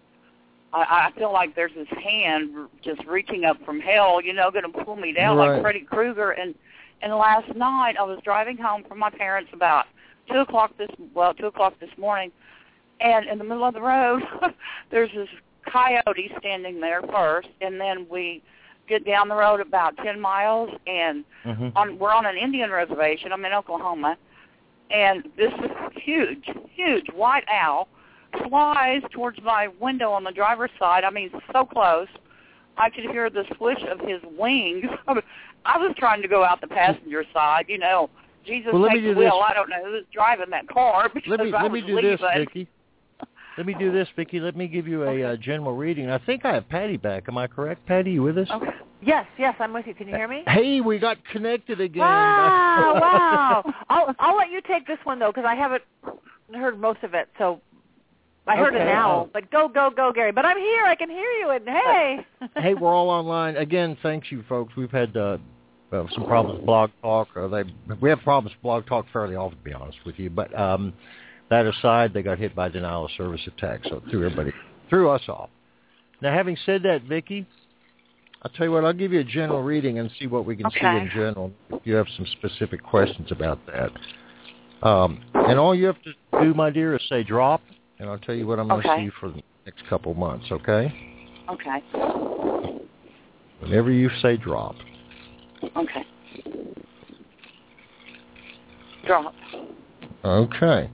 I, I feel like there's this hand just reaching up from hell, you know, going to pull me down right. like Freddy Krueger. And and last night I was driving home from my parents about two o'clock this well two o'clock this morning, and in the middle of the road there's this coyote standing there first, and then we get down the road about ten miles, and mm-hmm. on, we're on an Indian reservation. I'm in Oklahoma, and this huge, huge white owl flies towards my window on the driver's side. I mean, so close. I could hear the swish of his wings. I was trying to go out the passenger side, you know. Jesus well, takes the wheel. This. I don't know who's driving that car because let me, I let was me do leaving. this, Vicki. Let me do this, Vicki. Let me give you a okay. uh, general reading. I think I have Patty back. Am I correct? Patty, you with us? Okay. Yes, yes, I'm with you. Can you hear me? Hey, we got connected again. Wow, wow. I'll, I'll let you take this one, though, because I haven't heard most of it, so I heard okay. an owl. But go, go, go, Gary. But I'm here. I can hear you, and hey. Hey, we're all online. Again, thanks you, folks. We've had uh, uh, some problems with Blog Talk. Uh, they, we have problems with Blog Talk fairly often, to be honest with you. But um, that aside, they got hit by denial of service attack, so it threw everybody, threw us off. Now, having said that, Vicki, I'll tell you what, I'll give you a general reading and see what we can okay. see in general if you have some specific questions about that. Um, and all you have to do, my dear, is say drop, and I'll tell you what I'm going to okay. see for the next couple of months, okay? Okay. Whenever you say drop. Okay. Drop. Okay.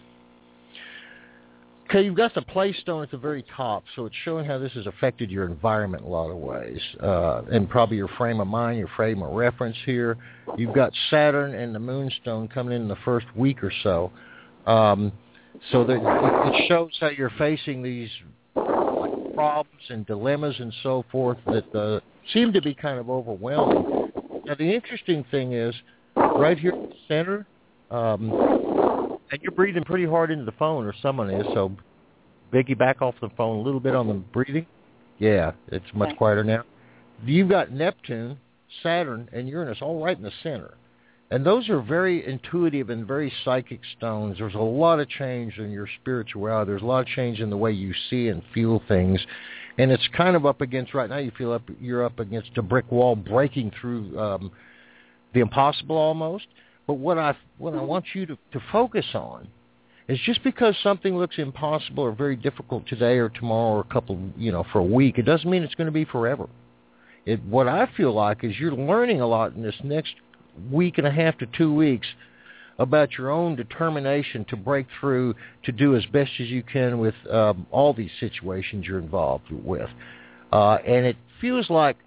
Okay, you've got the play stone at the very top, so it's showing how this has affected your environment in a lot of ways, uh, and probably your frame of mind, your frame of reference here. You've got Saturn and the Moonstone coming in, in the first week or so. Um, so that it shows how you're facing these problems and dilemmas and so forth that uh, seem to be kind of overwhelming. Now, the interesting thing is, right here in the center, um, and you're breathing pretty hard into the phone, or someone is, so Vicki, back off the phone a little bit on the breathing. Yeah, it's much okay. quieter now. You've got Neptune, Saturn, and Uranus all right in the center. And those are very intuitive and very psychic stones. There's a lot of change in your spirituality. There's a lot of change in the way you see and feel things. And it's kind of up against, right now you feel up, you're up against a brick wall breaking through um, the impossible almost. But what I what I want you to, to focus on is just because something looks impossible or very difficult today or tomorrow or a couple, you know, for a week, it doesn't mean it's going to be forever. It, what I feel like is you're learning a lot in this next week and a half to two weeks about your own determination to break through, to do as best as you can with um, all these situations you're involved with. Uh, and it feels like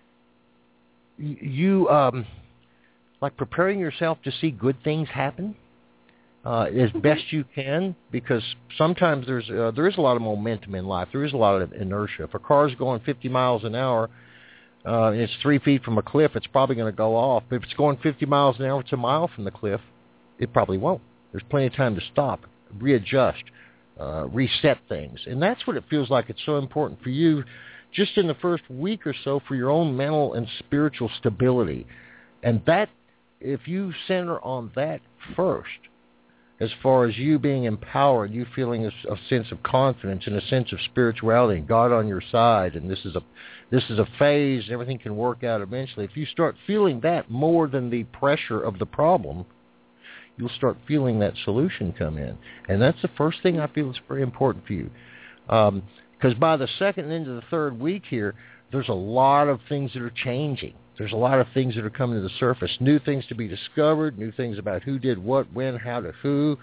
you... Um, like preparing yourself to see good things happen uh, as best you can, because sometimes there's uh, there is a lot of momentum in life. There is a lot of inertia. If a car's going fifty miles an hour uh, and it's three feet from a cliff, it's probably going to go off. But if it's going fifty miles an hour, it's a mile from the cliff, it probably won't. There's plenty of time to stop, readjust, uh, reset things. And that's what it feels like. It's so important for you just in the first week or so for your own mental and spiritual stability. And that, if you center on that first, as far as you being empowered, you feeling a, a sense of confidence and a sense of spirituality and God on your side, and this is a this is a phase, and everything can work out eventually. If you start feeling that more than the pressure of the problem, you'll start feeling that solution come in. And that's the first thing I feel is very important for you. Um, because by the second and into the third week here, there's a lot of things that are changing. There's a lot of things that are coming to the surface, new things to be discovered, new things about who did what, when, how to who,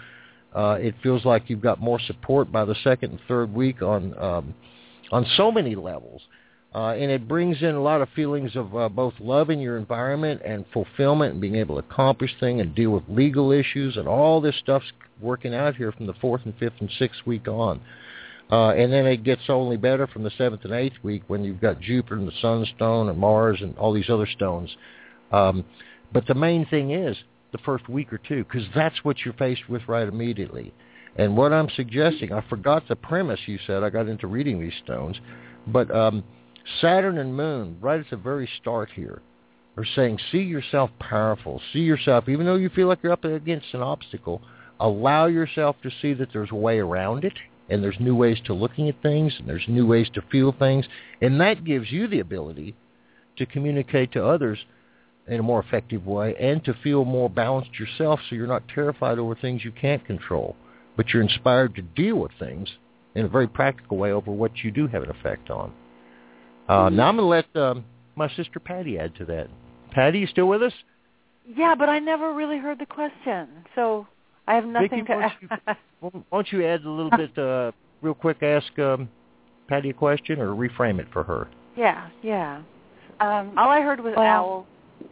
Uh, it feels like you've got more support by the second and third week on um, on so many levels. Uh, and it brings in a lot of feelings of uh, both love in your environment and fulfillment and being able to accomplish things and deal with legal issues, and all this stuff's working out here from the fourth and fifth and sixth week on. Uh, and then it gets only better from the seventh and eighth week when you've got Jupiter and the Sunstone and Mars and all these other stones. Um, but the main thing is the first week or two, because that's what you're faced with right immediately. And what I'm suggesting, I forgot the premise you said. I got into reading these stones. But um, Saturn and Moon, right at the very start here, are saying, see yourself powerful. See yourself, even though you feel like you're up against an obstacle, allow yourself to see that there's a way around it, and there's new ways to looking at things, and there's new ways to feel things. And that gives you the ability to communicate to others in a more effective way and to feel more balanced yourself, so you're not terrified over things you can't control, but you're inspired to deal with things in a very practical way over what you do have an effect on. Uh, now I'm going to let um, my sister Patty add to that. Patty, you still with us? Yeah, but I never really heard the question, so I have nothing Vicki, to add. Why, why don't you add a little bit, uh, real quick, ask um, Patty a question or reframe it for her? Yeah, yeah. Um, All I heard was well, owl.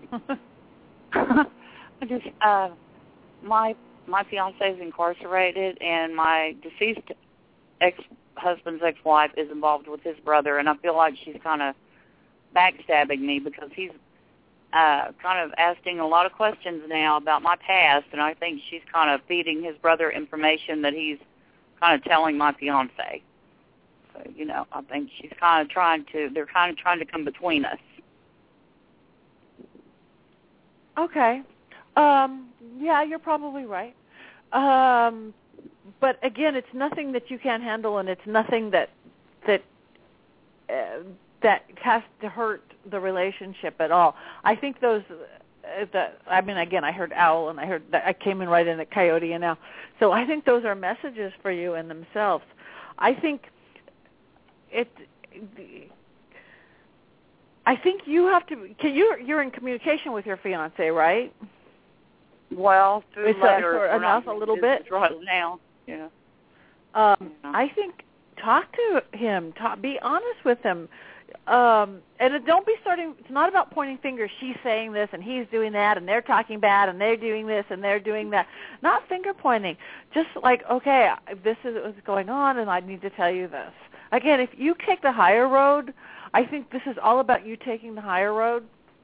I just uh, my my fiance is incarcerated, and my deceased ex-husband's ex-wife is involved with his brother, and I feel like she's kind of backstabbing me because he's uh, kind of asking a lot of questions now about my past, and I think she's kind of feeding his brother information that he's kind of telling my fiance. So, you know, I think she's kind of trying to, they're kind of trying to come between us. Okay. Um, yeah, you're probably right. Um, but again, it's nothing that you can't handle, and it's nothing that that uh, that has to hurt the relationship at all. I think those. Uh, the, I mean, again, I heard owl, and I heard that I came in right in at coyote, and now, so I think those are messages for you in themselves. I think it. I think you have to. Can you? You're in communication with your fiance, right? Well, through it's letters, a, enough, a little bit right now. Yeah. Um, yeah. I think talk to him. Talk, be honest with him, um, and it, don't be starting. It's not about pointing fingers. She's saying this, and he's doing that, and they're talking bad, and they're doing this, and they're doing that. Not finger pointing. Just like, okay, this is what's going on, and I need to tell you this. Again, if you take the higher road, I think this is all about you taking the higher road.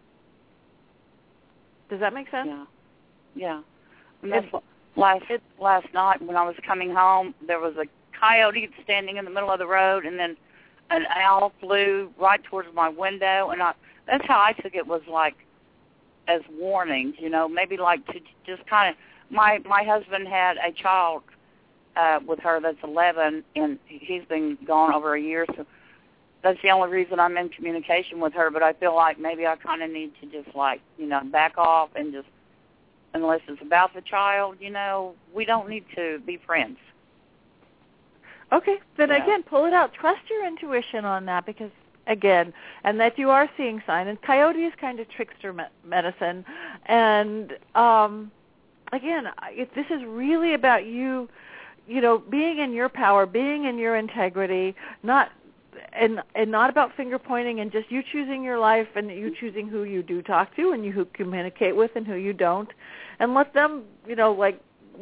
Does that make sense? Yeah. Yeah. And that's last it, last night when I was coming home, there was a coyote standing in the middle of the road, and then an owl flew right towards my window, and I, that's how I took it, was like as warnings, you know, maybe like to just kind of, my, my husband had a child uh, with her that's eleven, and he's been gone over a year, so that's the only reason I'm in communication with her, but I feel like maybe I kind of need to just like, you know, back off and just, unless it's about the child, you know, we don't need to be friends. Okay, then yeah. again, pull it out. Trust your intuition on that, because, again, and that you are seeing signs. And coyote is kind of trickster me- medicine. And, um, again, if this is really about you, you know, being in your power, being in your integrity, not and and not about finger pointing, and just you choosing your life and you choosing who you do talk to and you who communicate with and who you don't, and let them, you know, like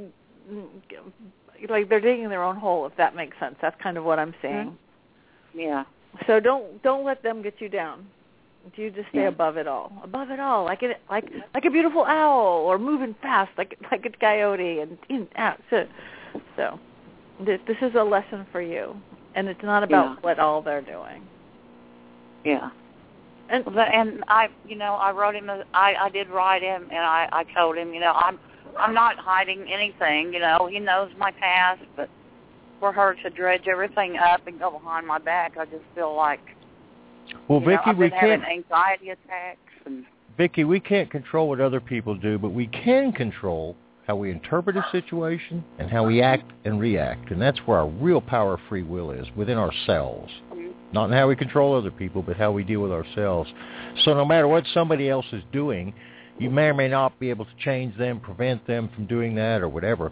like they're digging their own hole, if that makes sense. That's kind of what I'm saying. Yeah. So don't don't let them get you down. You just stay yeah. above it all, above it all, like it, like like a beautiful owl, or moving fast, like like a coyote, and in, out. So, so this this is a lesson for you. And it's not about yeah. what all they're doing. Yeah. And and I, you know, I wrote him. A, I I did write him, and I I told him, you know, I'm I'm not hiding anything. You know, he knows my past, but for her to dredge everything up and go behind my back, I just feel like. Well, you Vicki, know, I've we been can't. having anxiety attacks and. Vicki, we can't control what other people do, but we can control how we interpret a situation and how we act and react. And that's where our real power of free will is, within ourselves. Mm-hmm. Not in how we control other people, but how we deal with ourselves. So no matter what somebody else is doing, you may or may not be able to change them, prevent them from doing that or whatever.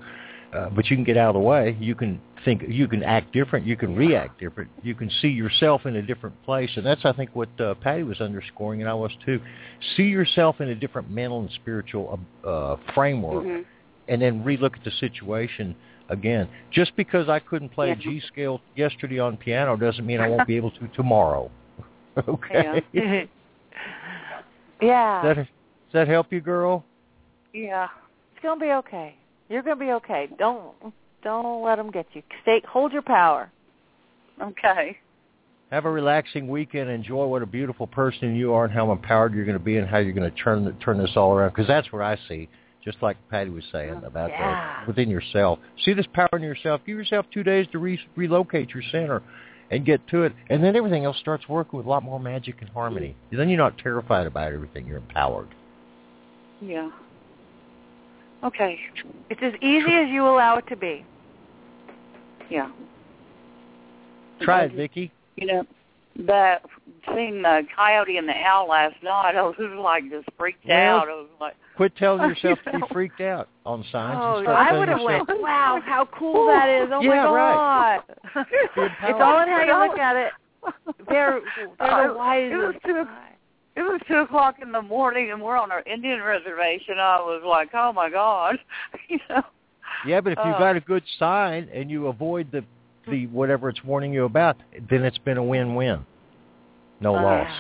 uh, but you can get out of the way. You can think, you can act different. You can react different. You can see yourself in a different place, and that's, I think, what uh, Patty was underscoring, and I was too. See yourself in a different mental and spiritual uh, framework, mm-hmm. and then relook at the situation again. Just because I couldn't play yeah. a G scale yesterday on piano doesn't mean I won't be able to tomorrow. Okay. Yeah. yeah. Does that, does that help you, girl? Yeah. It's gonna be okay. You're gonna be okay. Don't don't let them get you. Stay. Hold your power. Okay. Have a relaxing weekend. Enjoy what a beautiful person you are and how empowered you're going to be and how you're going to turn turn this all around. Because that's what I see. Just like Patty was saying about yeah. that within yourself. See this power in yourself. Give yourself two days to re- relocate your center and get to it. And then everything else starts working with a lot more magic and harmony. Then you're not terrified about everything. You're empowered. Yeah. Okay. It's as easy as you allow it to be. Yeah. Try it, Vicki. You know, that seeing the coyote and the owl last night, I was like just freaked well, out. I was like, quit telling yourself to be freaked out on signs. Oh, and start I would have went, wow, how cool that is. Oh, yeah, my God. Right. It's all in how you look at it. They're, they're the wisest. It was, two, it was two o'clock in the morning, and we're on our Indian reservation. I was like, oh, my God. you know. Yeah, but if you've got a good sign and you avoid the the whatever it's warning you about, then it's been a win-win. No uh, loss.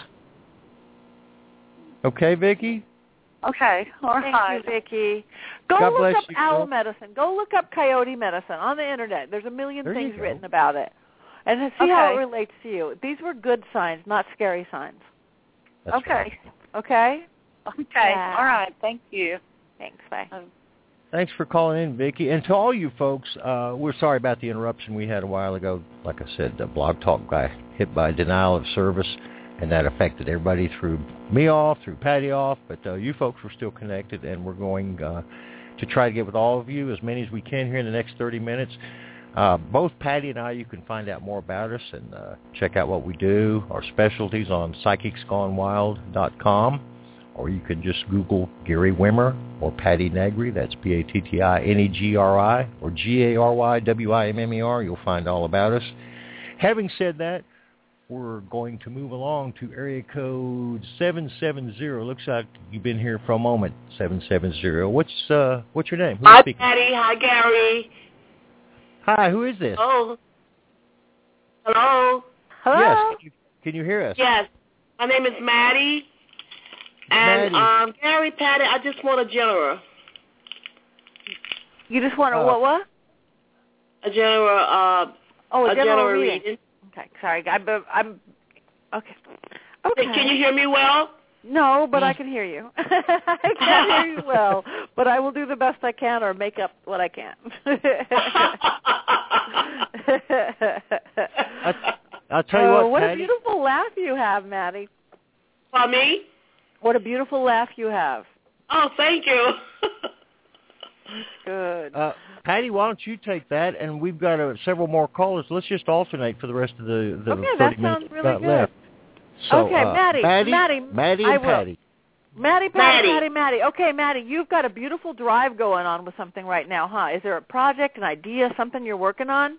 Okay, Vicki? Okay. All Thank right. you, Vicki. Go God look up you, owl girl. medicine. Go look up coyote medicine on the Internet. There's a million there things written about it. And see okay. how it relates to you. These were good signs, not scary signs. That's okay. Right. Okay? Okay. Yeah. All right. Thank you. Thanks. Bye. Um, Thanks for calling in, Vicki. And to all you folks, uh, we're sorry about the interruption we had a while ago. Like I said, the Blog Talk got hit by denial of service, and that affected everybody, threw me off, threw Patty off. But uh, you folks were still connected, and we're going uh, to try to get with all of you, as many as we can here in the next thirty minutes. Uh, both Patty and I, you can find out more about us and uh, check out what we do, our specialties on psychics gone wild dot com. Or you can just Google Gary Wimmer or Patty Negri. That's P A T T I N E G R I or G A R Y W I M M E R. You'll find all about us. Having said that, we're going to move along to area code seven seven zero. Looks like you've been here for a moment. seven seven zero. What's uh what's your name? Who's Hi, speaking? Patty. Hi, Gary. Hi. Who is this? Oh. Hello. Hello? Yes. Can you, can you hear us? Yes. My name is Maddie. And, Maddie. um, Gary, Patty, I just want a general. You just want a Uh, what, what? A general, uh, Oh, a, a general, general reading. reading. Okay, sorry. I'm, I'm, okay. Okay. Can you hear me well? No, but I can hear you. I can hear you well, but I will do the best I can or make up what I can. I, I'll tell you oh, what, what Patty. a beautiful laugh you have, Maddie. For me? What a beautiful laugh you have. Oh, thank you. Good. Uh, Patty, why don't you take that? And we've got uh, several more callers. Let's just alternate for the rest of the, the okay, thirty that minutes sounds really we've got good. left. So, okay, uh, Maddie, Maddie, Maddie, Maddie, I and will. Patty. Maddie, Patty, Maddie. Patty, Maddie. Okay, Maddie, you've got a beautiful drive going on with something right now, huh? Is there a project, an idea, something you're working on?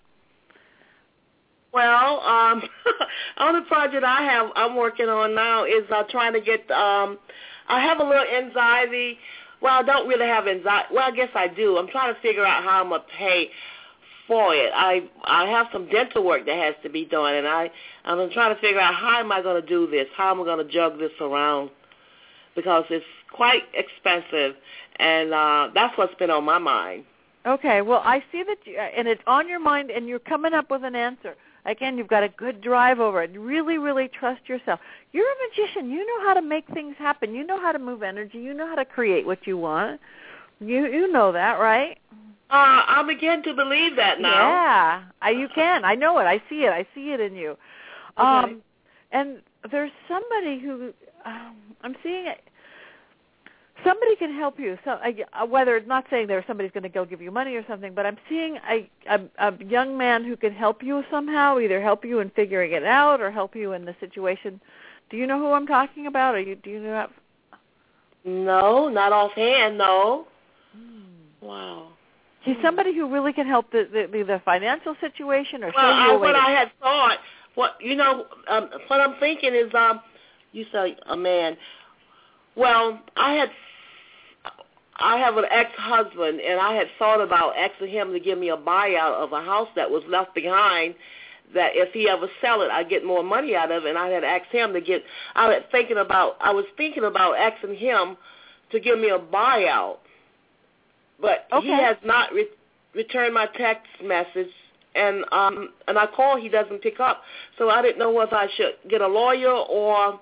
Well, um, on the project I have, I'm working on now is uh, trying to get, um, I have a little anxiety. Well, I don't really have anxiety. Well, I guess I do. I'm trying to figure out how I'm going to pay for it. I I have some dental work that has to be done, and I, I'm trying to figure out how am I going to do this, how am I going to juggle this around, because it's quite expensive, and uh, that's what's been on my mind. Okay, well, I see that, you, and it's on your mind, and you're coming up with an answer. Again, you've got a good drive over it. Really, really trust yourself. You're a magician. You know how to make things happen. You know how to move energy. You know how to create what you want. You you know that, right? Uh, I begin to believe that now. Yeah, I, you can. I know it. I see it. I see it in you. Okay. Um, and there's somebody who um, I'm seeing it. Somebody can help you. So, uh, whether it's not saying there's somebody's going to go give you money or something, but I'm seeing a, a, a young man who can help you somehow, either help you in figuring it out or help you in the situation. Do you know who I'm talking about? Or you, do you know? No, not offhand, no. Hmm. Wow. He's somebody who really can help the the, the financial situation or well, show you I, a way what to... I had thought, what you know, um, what I'm thinking is, um, you say a man. Well, I had, I have an ex-husband, and I had thought about asking him to give me a buyout of a house that was left behind. That if he ever sell it, I get more money out of it. And I had asked him to get. I was thinking about. I was thinking about asking him to give me a buyout. But okay. he has not re- returned my text message, and um, and I call, he doesn't pick up. So I didn't know whether I should get a lawyer or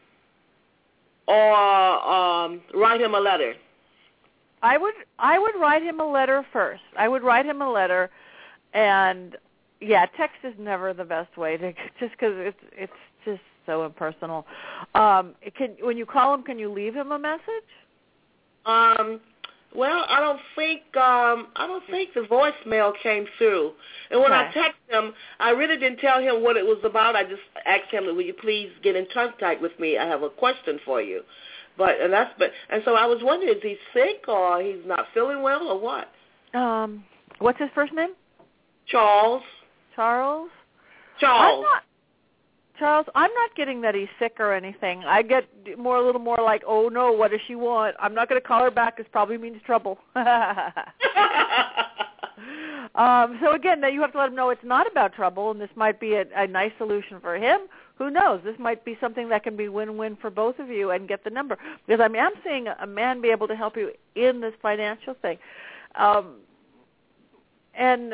or um, write him a letter. I would I would write him a letter first. I would write him a letter, and yeah, text is never the best way to just because it's it's just so impersonal. Um, can when you call him, can you leave him a message? Um. Well, I don't think um, I don't think the voicemail came through. And when okay. I texted him, I really didn't tell him what it was about. I just asked him, "Will you please get in contact with me? I have a question for you." But and that's but and so I was wondering, is he sick or he's not feeling well or what? Um, what's his first name? Charles. Charles. Charles. I'm not, Charles, I'm not getting that he's sick or anything. I get more a little more like, oh, no, what does she want? I'm not going to call her back. This probably means trouble. um, so, again, you have to let him know it's not about trouble, and this might be a, a nice solution for him. Who knows? This might be something that can be win-win for both of you and get the number. Because I mean, I'm seeing a man be able to help you in this financial thing. Um, and...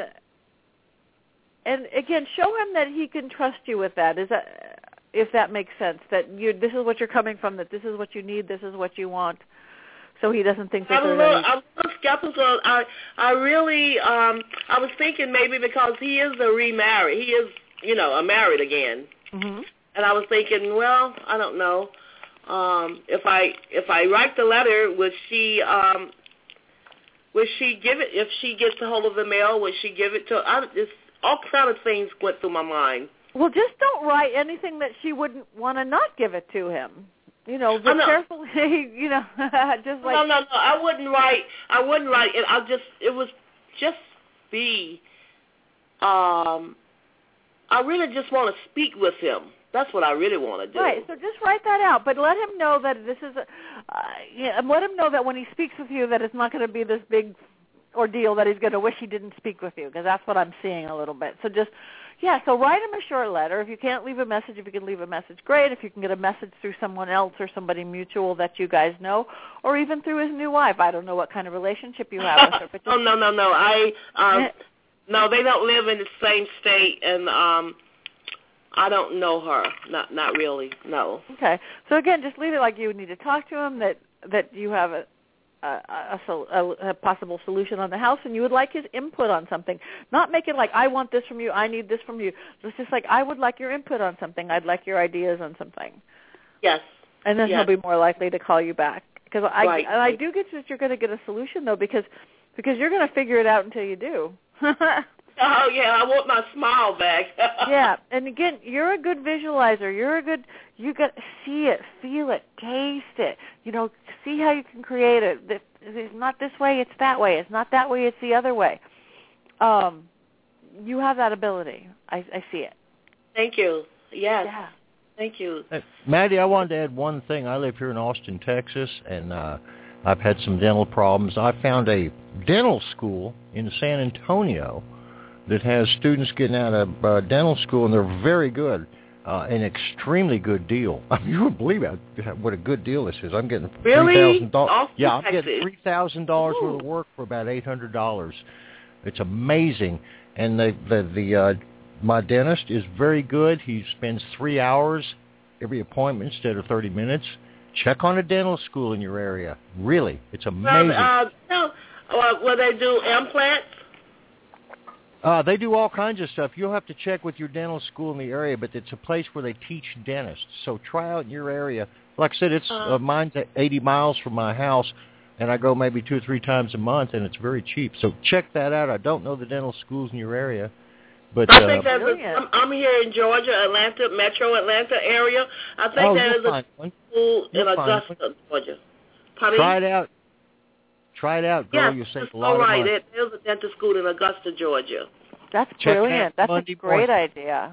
And again, show him that he can trust you with that. Is that, if that makes sense? That you, this is what you're coming from. That this is what you need. This is what you want. So he doesn't think that. I'm a little, I'm a little skeptical. I, I really, um, I was thinking maybe because he is a remarried. He is, you know, a married again. Mm-hmm. And I was thinking, well, I don't know. Um, if I, if I write the letter, would she, um, would she give it? If she gets a hold of the mail, would she give it to? I just. All kind of things went through my mind. Well, just don't write anything that she wouldn't want to not give it to him. You know, be oh, no. careful. You know, just like no, no, no. I wouldn't write. I wouldn't write it. I just. It was just be. Um, I really just want to speak with him. That's what I really want to do. Right. So just write that out, but let him know that this is. A, uh, yeah, and let him know that when he speaks with you, that it's not going to be this big ordeal that he's going to wish he didn't speak with you, because that's what I'm seeing a little bit. So just, yeah, so write him a short letter. If you can't leave a message, if you can leave a message, great. If you can get a message through someone else or somebody mutual that you guys know, or even through his new wife. I don't know what kind of relationship you have with her. But just, oh, no, no, no. I, um, no, they don't live in the same state, and um, I don't know her. Not not really, no. Okay. So, again, just leave it like you need to talk to him, that, that you have a, A, a, a possible solution on the house, and you would like his input on something. Not make it like, I want this from you, I need this from you. It's just like, I would like your input on something. I'd like your ideas on something. Yes. And then yes. he'll be more likely to call you back. Because I, right. and I do get that you're going to get a solution, though, because because you're going to figure it out until you do. Oh, yeah, I want my smile back. Yeah, and again, you're a good visualizer. You're a good, you got to see it, feel it, taste it. You know, see how you can create it. It's not this way, it's that way. It's not that way, it's the other way. Um, you have that ability. I, I see it. Thank you. Yes. Yeah. Thank you. Hey, Maddie, I wanted to add one thing. I live here in Austin, Texas, and uh, I've had some dental problems. I found a dental school in San Antonio that has students getting out of uh, dental school, and they're very good, uh, an extremely good deal. I mean, you wouldn't believe it, what a good deal this is. I'm getting really? three thousand dollars. Austin, yeah, I'm Texas. getting three thousand dollars worth of work for about eight hundred dollars. It's amazing, and the the, the uh, my dentist is very good. He spends three hours every appointment instead of thirty minutes. Check on a dental school in your area. Really, it's amazing. Well, uh, no, uh, will they do implants? Uh, they do all kinds of stuff. You'll have to check with your dental school in the area, but it's a place where they teach dentists. So try out in your area. Like I said, it's uh, uh, mine's eighty miles from my house, and I go maybe two or three times a month, and it's very cheap. So check that out. I don't know the dental schools in your area. But, I think uh, that's a, I'm, I'm here in Georgia, Atlanta, metro Atlanta area. I think oh, that is a one. school you'll in Augusta, Georgia. Pardon? Try it out. Try it out, girl. Yes, You'll save that's a lot all right. of money. There's a dental school in Augusta, Georgia. That's Check brilliant. that That's Monday a great morning. idea.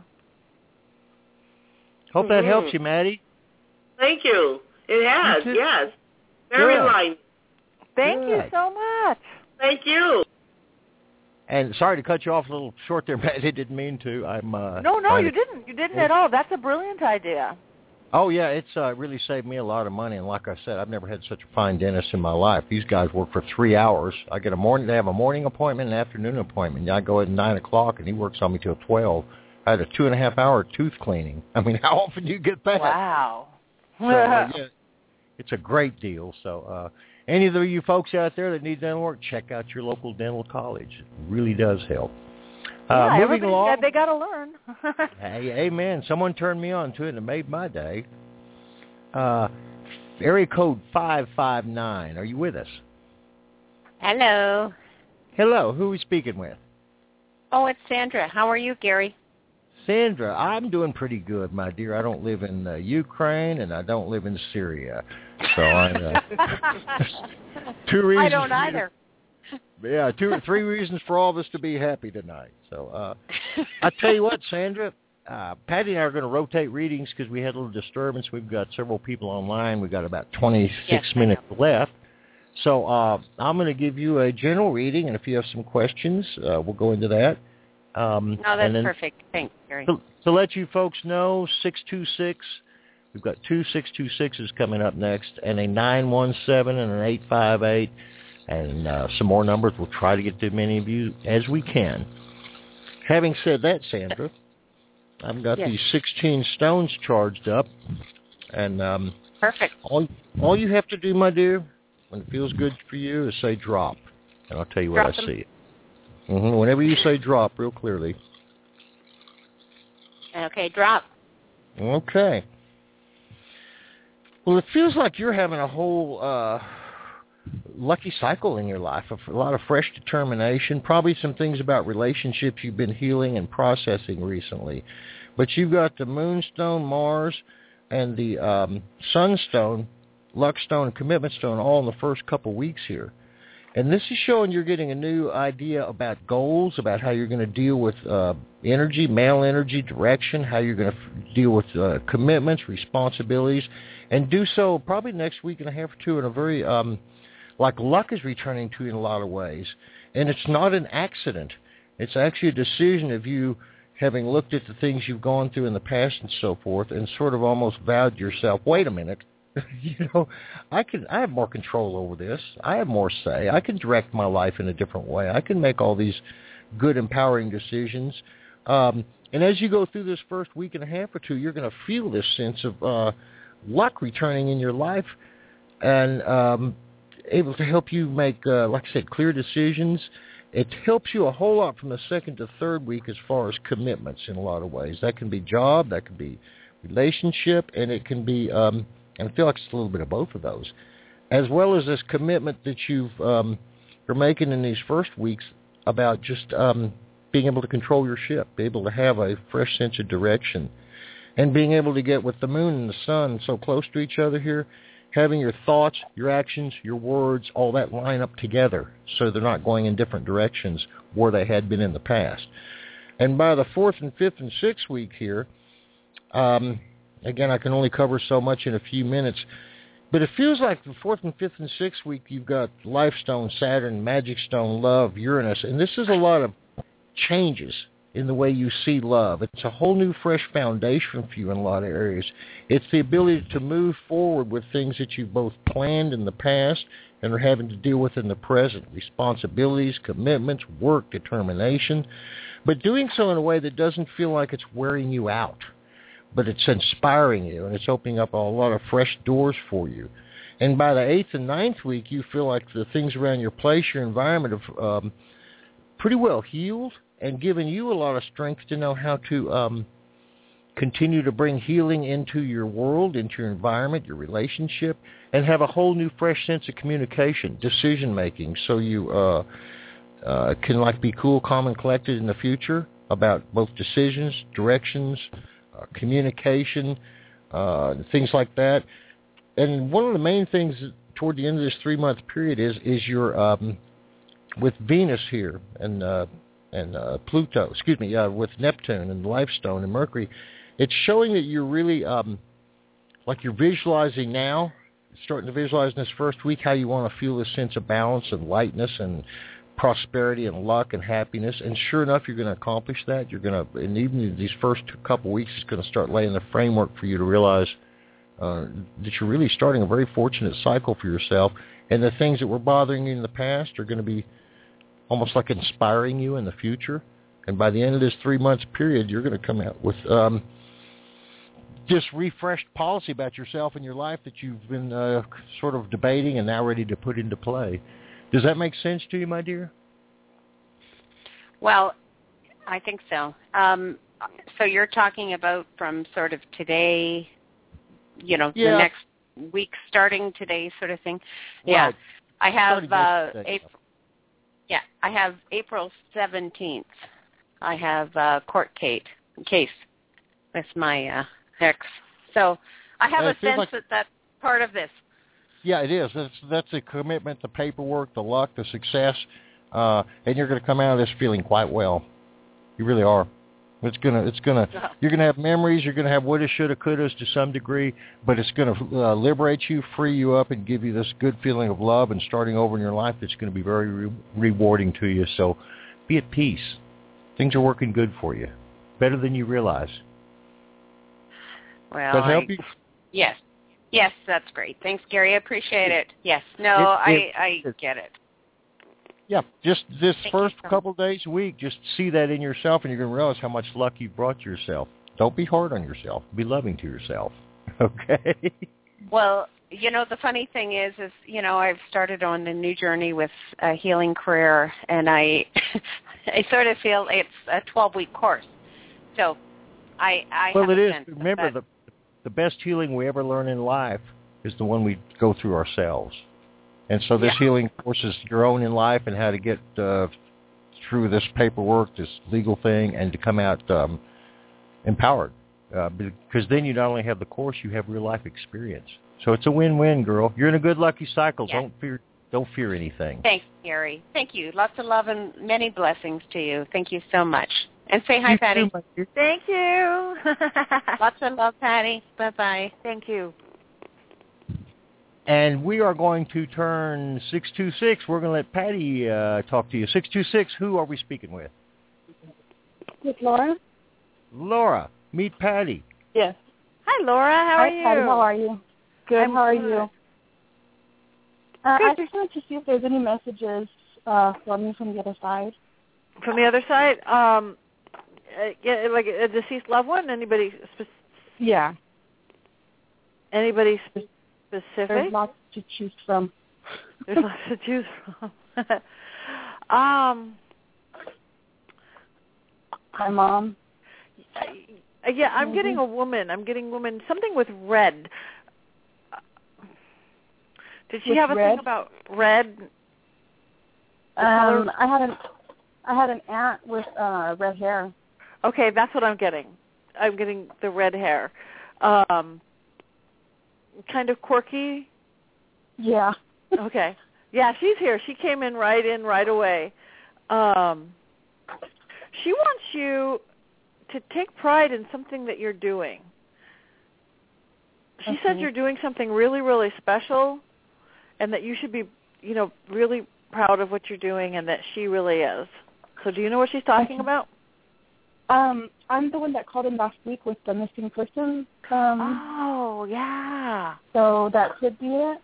Hope that Mhm. helps you, Maddie. Thank you. It has, You too. yes. Very Good. enlightening. Thank you Good. so much. Thank you. And sorry to cut you off a little short there, Maddie. Didn't mean to. I'm. Uh, No, no, trying you to- didn't. You didn't at all. That's a brilliant idea. Oh yeah, it's uh, really saved me a lot of money. And like I said, I've never had such a fine dentist in my life. These guys work for three hours. I get a morning. They have a morning appointment, and an afternoon appointment. I go at nine o'clock, and he works on me till twelve. I had a two and a half hour tooth cleaning. I mean, how often do you get that? Wow. So, uh, yeah, it's a great deal. So uh, any of you folks out there that need dental work, check out your local dental college. It really does help. Uh, yeah, moving everybody along. said they got to learn. Hey, amen. Someone turned me on to it and it made my day. Uh, area code five five nine. Are you with us? Hello. Hello. Who are we speaking with? Oh, it's Sandra. How are you, Gary? Sandra, I'm doing pretty good, my dear. I don't live in uh, Ukraine and I don't live in Syria. So I uh, two reasons. I don't for you- either. Yeah, two or three reasons for all of us to be happy tonight. So uh, I tell you what, Sandra, uh, Patty and I are going to rotate readings because we had a little disturbance. We've got several people online. We've got about twenty-six Yes, minutes left. So uh, I'm going to give you a general reading, and if you have some questions, uh, we'll go into that. Um, No, that's and then perfect. Thanks, Gary. To, to let you folks know, six two six, we've got two six two sixes coming up next, and a nine one seven and an eight five eight. And uh, some more numbers. We'll try to get to as many of you as we can. Having said that, Sandra, I've got Yes. these sixteen stones charged up. And um, Perfect. all, all you have to do, my dear, when it feels good for you, is say drop. And I'll tell you what Drop I them. see. Mm-hmm. Whenever you say drop real clearly. Okay, drop. Okay. Well, it feels like you're having a whole uh, lucky cycle in your life, a lot of fresh determination, probably some things about relationships you've been healing and processing recently. But you've got the Moonstone, Mars, and the um, Sunstone, Luckstone, and Commitment Stone all in the first couple weeks here. And this is showing you're getting a new idea about goals, about how you're going to deal with uh, energy, male energy, direction, how you're going to f- deal with uh, commitments, responsibilities, and do so probably next week and a half or two in a very, um, like luck is returning to you in a lot of ways. And it's not an accident. It's actually a decision of you having looked at the things you've gone through in the past and so forth and sort of almost vowed to yourself, wait a minute, you know, I can. I have more control over this. I have more say. I can direct my life in a different way. I can make all these good, empowering decisions. Um, and as you go through this first week and a half or two, you're going to feel this sense of uh, luck returning in your life and um, able to help you make, uh, like I said, clear decisions. It helps you a whole lot from the second to third week as far as commitments in a lot of ways. That can be job, that can be relationship, and it can be... Um, And I feel like it's a little bit of both of those, as well as this commitment that you've um, you're making in these first weeks about just um, being able to control your ship, be able to have a fresh sense of direction, and being able to get with the moon and the sun so close to each other here, having your thoughts, your actions, your words, all that line up together so they're not going in different directions where they had been in the past. And by the fourth and fifth and sixth week here, um, again, I can only cover so much in a few minutes, but it feels like the fourth and fifth and sixth week, you've got Life Stone, Saturn, Magic Stone, Love, Uranus, and this is a lot of changes in the way you see love. It's a whole new, fresh foundation for you in a lot of areas. It's the ability to move forward with things that you've both planned in the past and are having to deal with in the present. Responsibilities, commitments, work, determination, but doing so in a way that doesn't feel like it's wearing you out, but it's inspiring you, and it's opening up a lot of fresh doors for you. And by the eighth and ninth week, you feel like the things around your place, your environment, have um, pretty well healed and given you a lot of strength to know how to um, continue to bring healing into your world, into your environment, your relationship, and have a whole new, fresh sense of communication, decision-making, so you uh, uh, can like be cool, calm, and collected in the future about both decisions, directions, Uh, communication, uh, things like that. And one of the main things toward the end of this three-month period is is your um, with Venus here and uh, and uh, Pluto, excuse me, uh, with Neptune and Lifestone and Mercury. It's showing that you're really um, like you're visualizing now, starting to visualize in this first week how you want to feel this sense of balance and lightness and prosperity and luck and happiness. And sure enough, you're going to accomplish that. You're going to, and even these first couple weeks, is going to start laying the framework for you to realize uh, that you're really starting a very fortunate cycle for yourself. And the things that were bothering you in the past are going to be almost like inspiring you in the future. And by the end of this three months period, you're going to come out with um, just refreshed policy about yourself and your life that you've been uh, sort of debating and now ready to put into play. Does that make sense to you, my dear? Well, I think so. Um, so you're talking about from sort of today, you know, yeah. the next week starting today sort of thing. Right. Yeah. I have uh, yesterday. April. Yeah, I have April seventeenth. I have uh, court case case with my uh, ex. So I have Uh, a it feels sense like- that that's part of this. Yeah, it is. That's that's the commitment, the paperwork, the luck, the success, uh, and you're going to come out of this feeling quite well. You really are. It's gonna, it's gonna. You're gonna have memories. You're gonna have woulda, shoulda, couldas to some degree, but it's gonna uh, liberate you, free you up, and give you this good feeling of love and starting over in your life. That's going to be very re- rewarding to you. So, be at peace. Things are working good for you, better than you realize. Well, Does that help I, you? Yes. Yes, that's great. Thanks, Gary. I appreciate it. Yes. No, It- I, it- I it- get it. Yeah, just this Thank first you so couple of days a week, just see that in yourself, and you're going to realize how much luck you brought to yourself. Don't be hard on yourself. Be loving to yourself. Okay? Well, you know, the funny thing is, is, you know, I've started on a new journey with a healing career, and I I sort of feel it's a twelve-week course. So I, I well, have it a is. sense of Remember, that. the the best healing we ever learn in life is the one we go through ourselves. And so this Yeah. healing course is your own in life and how to get uh, through this paperwork, this legal thing, and to come out um, empowered. Uh, because then you not only have the course, you have real life experience. So it's a win-win, girl. You're in a good, lucky cycle. Yeah. Don't fear. Don't fear anything. Thanks, Gary. Thank you. Lots of love and many blessings to you. Thank you so much. And say hi, You Patty. too, my dear. Thank you. Lots of love, Patty. Bye-bye. Thank you. And we are going to turn six two six. We're going to let Patty uh, talk to you. six two six, who are we speaking with? With Laura? Laura, meet Patty. Yes. Hi, Laura. How Hi, are you? Patty. How are you? Good. I'm how are good. you? Uh, Good. I just wanted to see if there's any messages uh, for me from the other side. From the other side, um, uh, yeah, like a deceased loved one. Anybody? Spe- Yeah. anybody spe- specific? There's lots to choose from. There's lots to choose from. um, Hi, Mom. uh, yeah, I'm Mhm. getting a woman. I'm getting woman. Something with red. Uh, Did she With have a red? thing about red? The color? Um, I had an I had an aunt with uh, red hair. Okay, that's what I'm getting. I'm getting the red hair. Um, kind of quirky. Yeah. Okay. Yeah, she's here. She came in right in right away. Um, she wants you to take pride in something that you're doing. She Okay. says you're doing something really, really special, and that you should be, you know, really proud of what you're doing, and that she really is. So do you know what she's talking Okay. about? Um, I'm the one that called in last week with the missing person. Um, Oh, yeah. so that could be it.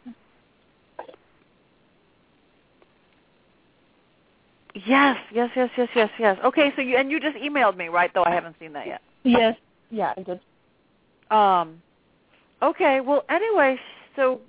Yes, yes, yes, yes, yes, yes. Okay, so you and you just emailed me, right? Though I haven't seen that yet. Yes. Yeah, I did. Um. Okay. Well, anyway, so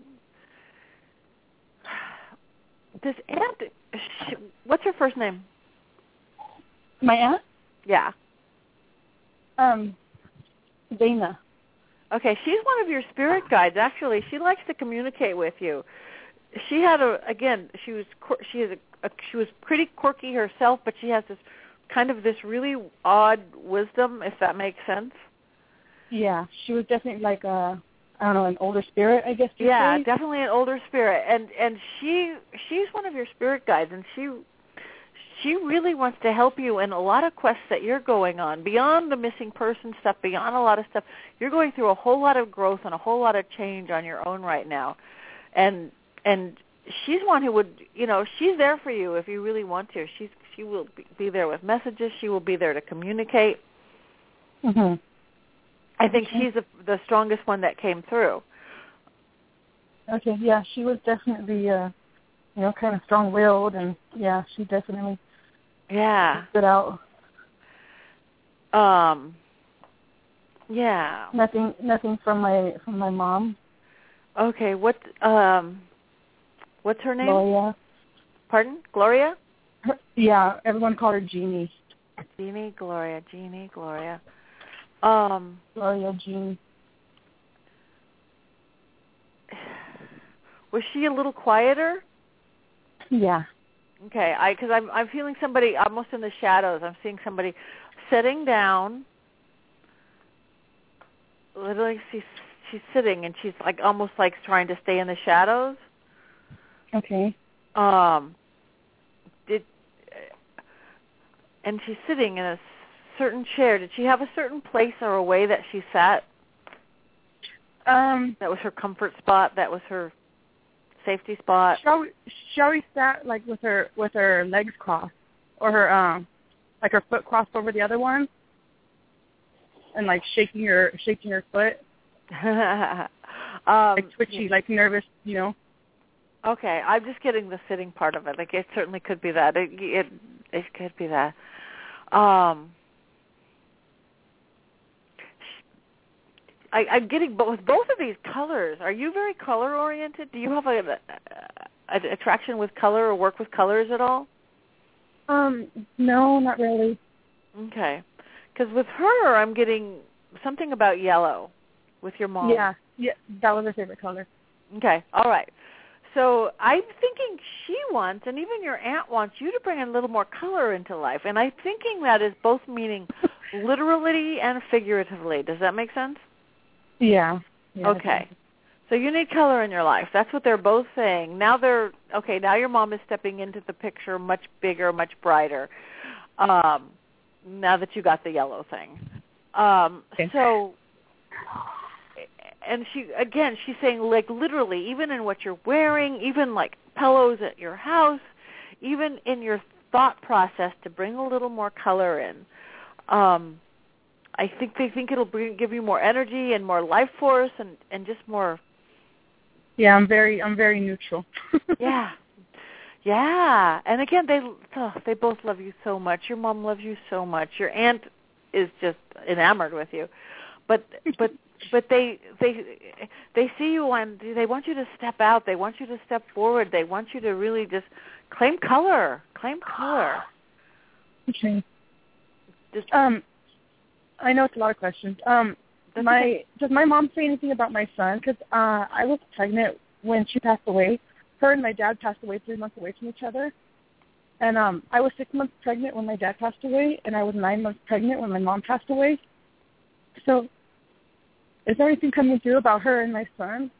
this aunt, she, what's her first name? My aunt? Yeah. Um, Dana. Okay, she's one of your spirit guides. Actually, she likes to communicate with you. She had a again. She was quir- she is a, a she was pretty quirky herself, but she has this kind of this really odd wisdom, if that makes sense. Yeah, she was definitely like a I don't know, an older spirit, I guess. Yeah, say. definitely an older spirit, and and she she's one of your spirit guides, and she she really wants to help you in a lot of quests that you're going on beyond the missing person stuff, beyond a lot of stuff. You're going through a whole lot of growth and a whole lot of change on your own right now, and and she's one who would, you know, she's there for you if you really want to. She's she will be there with messages. She will be there to communicate. Mm-hmm. I think okay. she's the, the strongest one that came through. Okay, yeah, she was definitely, uh, you know, kind of strong-willed, and yeah, she definitely yeah stood out. Um. Yeah. Nothing, nothing from my from my mom. Okay. What? Um. What's her name? Gloria. Pardon? Gloria? Her, yeah, everyone called her Jeannie. Jeannie, Gloria, Jeannie, Gloria. Um, Gloria, Jeannie. Was she a little quieter? Yeah. Okay, I because I'm I'm feeling somebody almost in the shadows. I'm seeing somebody sitting down. Literally, she's she's sitting and she's like almost like trying to stay in the shadows. Okay. Um. Did and she's sitting in a certain chair. Did she have a certain place or a way that she sat? Um. That was her comfort spot. That was her safety spot. She always, she always sat like with her with her legs crossed, or her um, like her foot crossed over the other one, and like shaking her shaking her foot. um, like twitchy, like nervous, you know. Okay, I'm just getting the sitting part of it. Like it certainly could be that. It it, it could be that. Um, I, I'm getting both with both of these colors. Are you very color oriented? Do you have a, a, a attraction with color or work with colors at all? Um, no, not really. Okay, because with her, I'm getting something about yellow. With your mom. Yeah, yeah, that was her favorite color. Okay, all right. So I'm thinking she wants, and even your aunt wants you to bring a little more color into life. And I'm thinking that is both meaning literally and figuratively. Does that make sense? Yeah. yeah okay. So you need color in your life. That's what they're both saying. Now they're, okay, now your mom is stepping into the picture much bigger, much brighter, um, now that you got the yellow thing. Um, okay. So... And she, again, she's saying, like, literally, even in what you're wearing, even, like, pillows at your house, even in your thought process to bring a little more color in. Um, I think they think it'll bring, give you more energy and more life force and, and just more... Yeah, I'm very, I'm very neutral. yeah. Yeah. And, again, they oh, they both love you so much. Your mom loves you so much. Your aunt is just enamored with you. But, but... But they they they see you and they want you to step out. They want you to step forward. They want you to really just claim color. Claim color. Okay. Just, um, I know it's a lot of questions. Um, my okay. Does my mom say anything about my son? Because uh, I was pregnant when she passed away. Her and my dad passed away three months away from each other. And um, I was six months pregnant when my dad passed away, and I was nine months pregnant when my mom passed away. So... is there anything coming through about her and my son?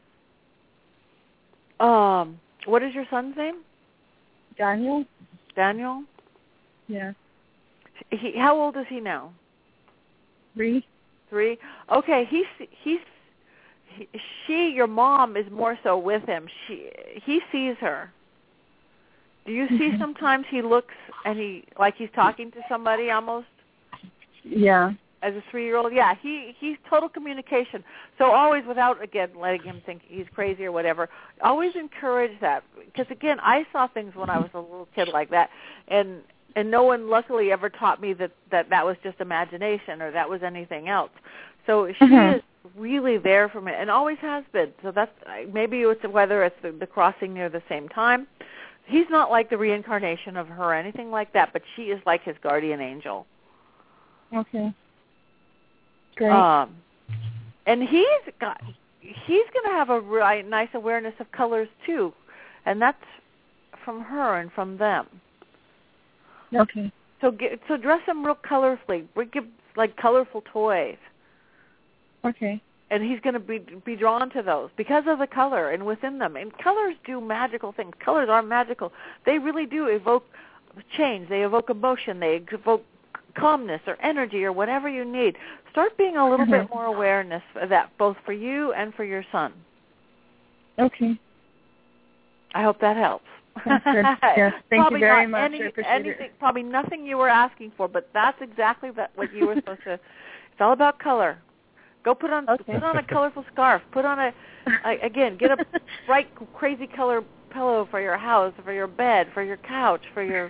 Um, what is your son's name? Daniel. Daniel? Yeah. He, how old is he now? Three. Three? Okay, he's, he's, he, she, your mom, is more so with him. She, he sees her. Do you see sometimes he looks and he, like he's talking to somebody almost? Yeah. As a three-year-old, yeah, he he's total communication. So always, without, again, letting him think he's crazy or whatever, always encourage that. Because, again, I saw things when I was a little kid like that, and and no one, luckily, ever taught me that that, that was just imagination or that was anything else. So she mm-hmm. is really there for me and always has been. So that's, maybe it's whether it's the, the crossing near the same time. He's not like the reincarnation of her or anything like that, but she is like his guardian angel. Okay. Great. Um, and he's got, he's going to have a really nice awareness of colors too, and that's from her and from them. Okay. So get, so dress him real colorfully. We give like colorful toys. Okay. and he's going to be be drawn to those because of the color and within them. And colors do magical things. Colors are magical. They really do evoke change. They evoke emotion. They evoke calmness or energy or whatever you need. Start being a little Mm-hmm. bit more awareness of that, both for you and for your son. Okay. I hope that helps. Sounds good. Yes, thank probably you very not much. Any, I appreciate anything, it. Probably nothing you were asking for, but that's exactly that, what you were supposed to. It's all about color. Go put on Okay. put on a colorful scarf. Put on a, a again get a bright crazy color pillow for your house, for your bed, for your couch, for your.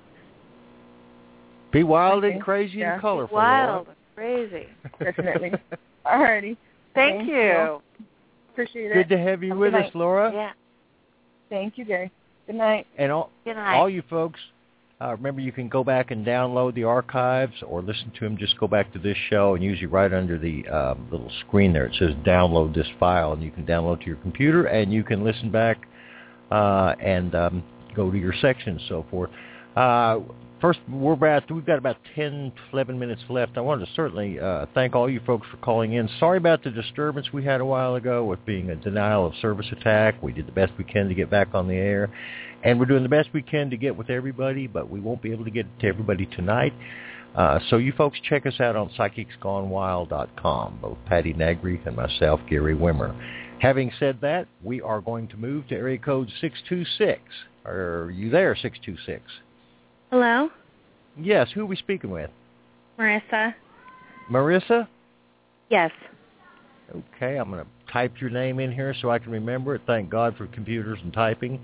Be wild Okay. and crazy Yeah. and colorful. Wild and crazy. Definitely. Alrighty. Thank, Thank you. you. Appreciate it. Good to have you Have a with good us, night. Laura. Yeah. Thank you, Gary. Good night. And all, Good night. all you folks, uh, remember you can go back and download the archives or listen to them. Just go back to this show, and usually right under the uh, little screen there it says download this file, and you can download to your computer, and you can listen back uh, and um, go to your section and so forth. Uh, First, we're about, we've got about ten, eleven minutes left. I wanted to certainly uh, thank all you folks for calling in. Sorry about the disturbance we had a while ago with being a denial of service attack. We did the best we can to get back on the air. And we're doing the best we can to get with everybody, but we won't be able to get to everybody tonight. Uh, so you folks check us out on psychics gone wild dot com, both Patty Negri and myself, Gary Wimmer. Having said that, we are going to move to area code six two six. Are you there, six two six? Hello? Yes, who are we speaking with? Marissa? Marissa? Yes. Okay, I'm going to type your name in here so I can remember it. Thank God for computers and typing.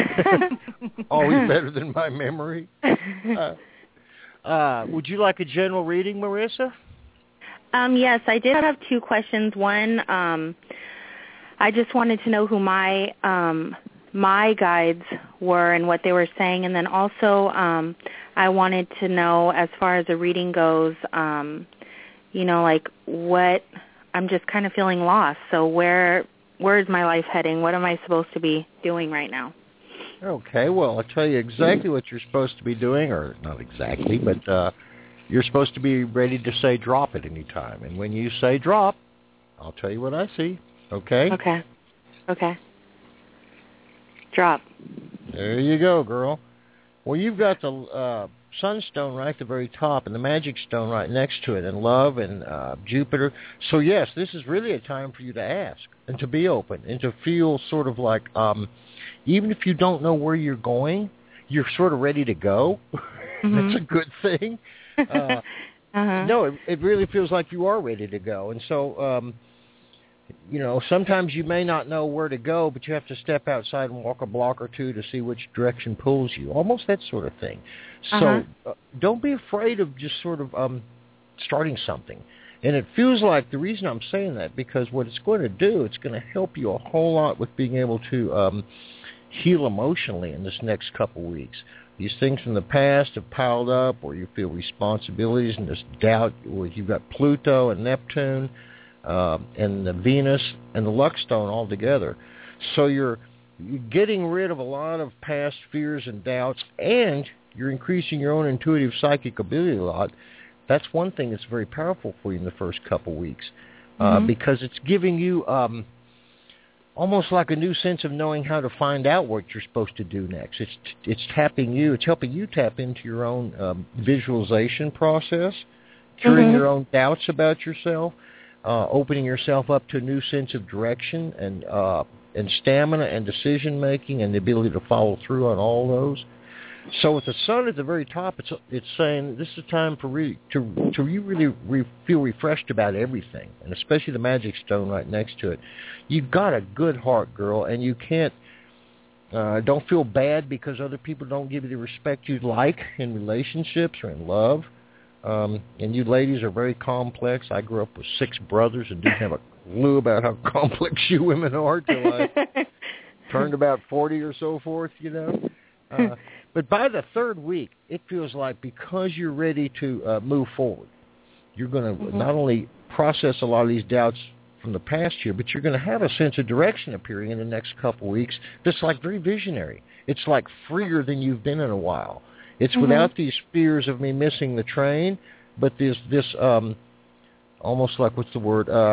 Always better than my memory. Uh, uh, would you like a general reading, Marissa? Um, yes, I did have two questions. One, um, I just wanted to know who my um, my guides were and what they were saying, and then also um, I wanted to know, as far as the reading goes, um, you know, like what I'm just kind of feeling lost. So where where is my life heading? What am I supposed to be doing right now? Okay, well, I'll tell you exactly what you're supposed to be doing, or not exactly, but uh, you're supposed to be ready to say drop at any time. And when you say drop, I'll tell you what I see, okay? Okay. Okay. Drop. There you go, girl. Well, you've got the uh, sunstone right at the very top and the magic stone right next to it, and love and uh, Jupiter. So, yes, this is really a time for you to ask and to be open and to feel sort of like, um, even if you don't know where you're going, you're sort of ready to go. Mm-hmm. That's a good thing. Uh, uh-huh. No, it, it really feels like you are ready to go. And so, um, you know, sometimes you may not know where to go, but you have to step outside and walk a block or two to see which direction pulls you. Almost that sort of thing. Uh-huh. So uh, don't be afraid of just sort of um, starting something. And it feels like the reason I'm saying that, because what it's going to do, it's going to help you a whole lot with being able to um, heal emotionally in this next couple weeks. These things from the past have piled up, or you feel responsibilities and this doubt. Where you've got Pluto and Neptune, uh, and the Venus and the Luckstone all together. So you're, you're getting rid of a lot of past fears and doubts, and you're increasing your own intuitive psychic ability a lot. That's one thing that's very powerful for you in the first couple weeks, uh, mm-hmm. because it's giving you um, almost like a new sense of knowing how to find out what you're supposed to do next. It's it's tapping you. It's helping you tap into your own um, visualization process, curing mm-hmm. your own doubts about yourself, uh, opening yourself up to a new sense of direction and uh, and stamina and decision making and the ability to follow through on all those. So with the sun at the very top, it's it's saying this is a time for re, to to you really re, feel refreshed about everything, and especially the magic stone right next to it. You've got a good heart, girl, and you can't uh, don't feel bad because other people don't give you the respect you'd like in relationships or in love. Um, and you ladies are very complex. I grew up with six brothers and didn't have a clue about how complex you women are till I turned about forty or so forth, you know. Uh, but by the third week, it feels like because you're ready to uh, move forward, you're going to mm-hmm. not only process a lot of these doubts from the past year, but you're going to have a sense of direction appearing in the next couple of weeks that's like very visionary. It's like freer than you've been in a while. It's mm-hmm. without these fears of me missing the train, but there's this um, almost like, what's the word, uh,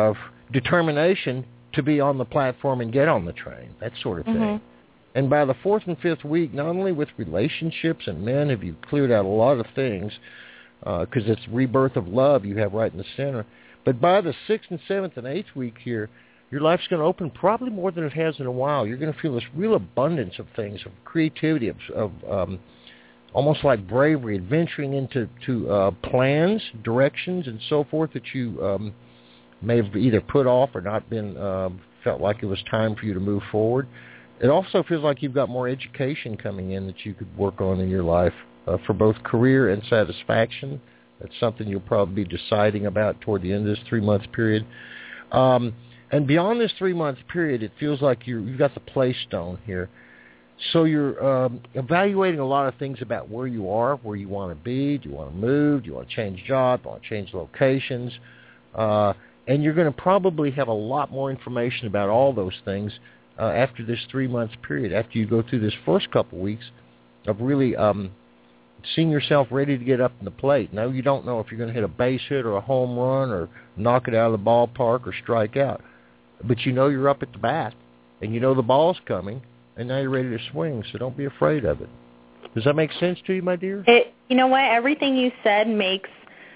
determination to be on the platform and get on the train, that sort of thing. Mm-hmm. And by the fourth and fifth week, not only with relationships and men have you cleared out a lot of things, because uh, it's rebirth of love you have right in the center, but by the sixth and seventh and eighth week here, your life's going to open probably more than it has in a while. You're going to feel this real abundance of things, of creativity, of, of um, almost like bravery, adventuring into to uh, plans, directions, and so forth that you um, may have either put off or not been uh, felt like it was time for you to move forward. It also feels like you've got more education coming in that you could work on in your life uh, for both career and satisfaction. That's something you'll probably be deciding about toward the end of this three-month period. Um, and beyond this three-month period, it feels like you're, you've got the play stone here. So you're um, evaluating a lot of things about where you are, where you want to be. Do you want to move? Do you want to change job? Do you want to change locations? Uh, and you're going to probably have a lot more information about all those things Uh, after this three-month period, after you go through this first couple weeks of really um, seeing yourself ready to get up in the plate. Now, you don't know if you're going to hit a base hit or a home run or knock it out of the ballpark or strike out, but you know you're up at the bat, and you know the ball's coming, and now you're ready to swing, so don't be afraid of it. Does that make sense to you, my dear? It, you know what? Everything you said makes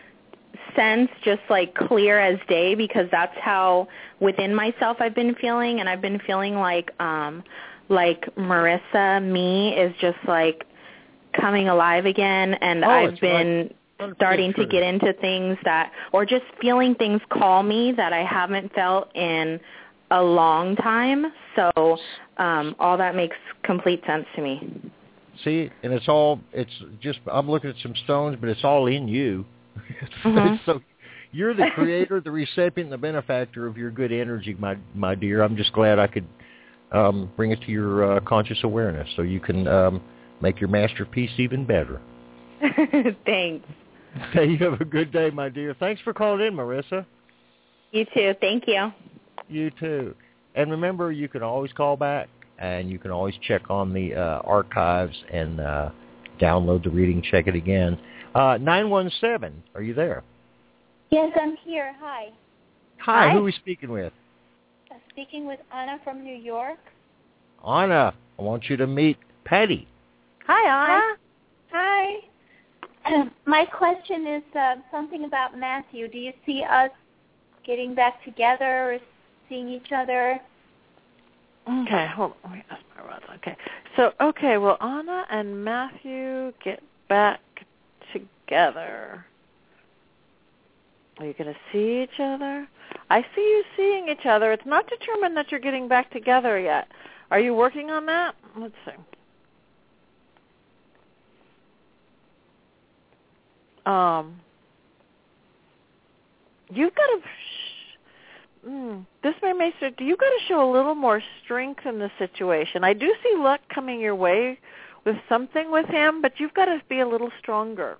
sense, just like clear as day, because that's how within myself I've been feeling, and I've been feeling like um like Marissa me is just like coming alive again, and oh, I've been right. starting to get into things that, or just feeling things call me that I haven't felt in a long time. So um all that makes complete sense to me. See, and it's all, it's just, I'm looking at some stones, but it's all in you. Mm-hmm. So you're the creator, the recipient, the benefactor of your good energy, my my dear. I'm just glad I could um, bring it to your uh, conscious awareness so you can um, make your masterpiece even better. Thanks. Hey, you have a good day, my dear. Thanks for calling in, Marissa. You too. Thank you. You too. And remember, you can always call back, and you can always check on the uh, archives and uh, download the reading, check it again. Uh, nine one seven, are you there? Yes, I'm here. Hi. Hi, Hi. who are we speaking with? I'm speaking with Anna from New York. Anna, I want you to meet Patty. Hi, Anna. Hi. My question is uh, something about Matthew. Do you see us getting back together or seeing each other? Okay, hold on. Let me ask my words. Okay. So, okay, well, Anna and Matthew get back together. Are you going to see each other? I see you seeing each other. It's not determined that you're getting back together yet. Are you working on that? Let's see. Um, you've got to, mm, this Maester, do you got to show a little more strength in the situation? I do see luck coming your way with something with him, but you've got to be a little stronger.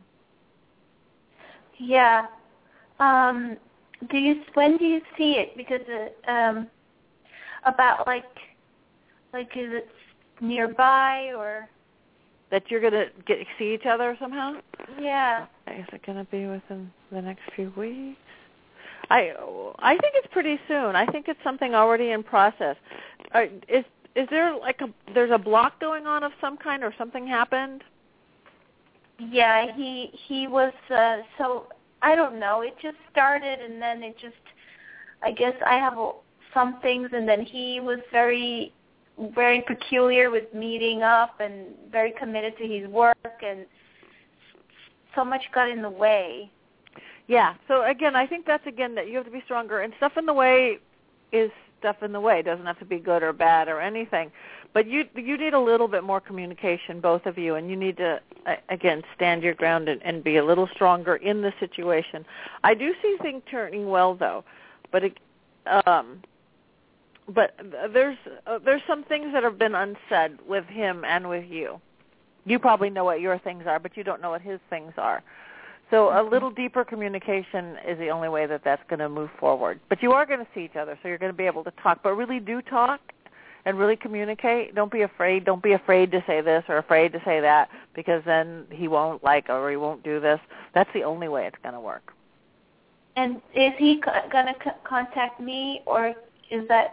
Yeah. Um, do you? When do you see it? Because uh, um, about like, like is it nearby or? That you're gonna get see each other somehow? Yeah. Is it gonna be within the next few weeks? I I think it's pretty soon. I think it's something already in process. Uh, is is there like a there's a block going on of some kind, or something happened? Yeah, he he was uh, so I don't know. It just started, and then it just I guess I have some things, and then he was very very peculiar with meeting up and very committed to his work, and so much got in the way. Yeah. So again, I think that's again that you have to be stronger, and stuff in the way is stuff in the way. It doesn't have to be good or bad or anything, but you you need a little bit more communication, both of you, and you need to again stand your ground and, and be a little stronger in the situation. I do see things turning well though, but it, um, but there's uh, there's some things that have been unsaid with him and with you. You probably know what your things are, but you don't know what his things are. So a little deeper communication is the only way that that's going to move forward. But you are going to see each other, so you're going to be able to talk. But really do talk and really communicate. Don't be afraid. Don't be afraid to say this or afraid to say that, because then he won't like or he won't do this. That's the only way it's going to work. And is he co- going to co- contact me, or is that...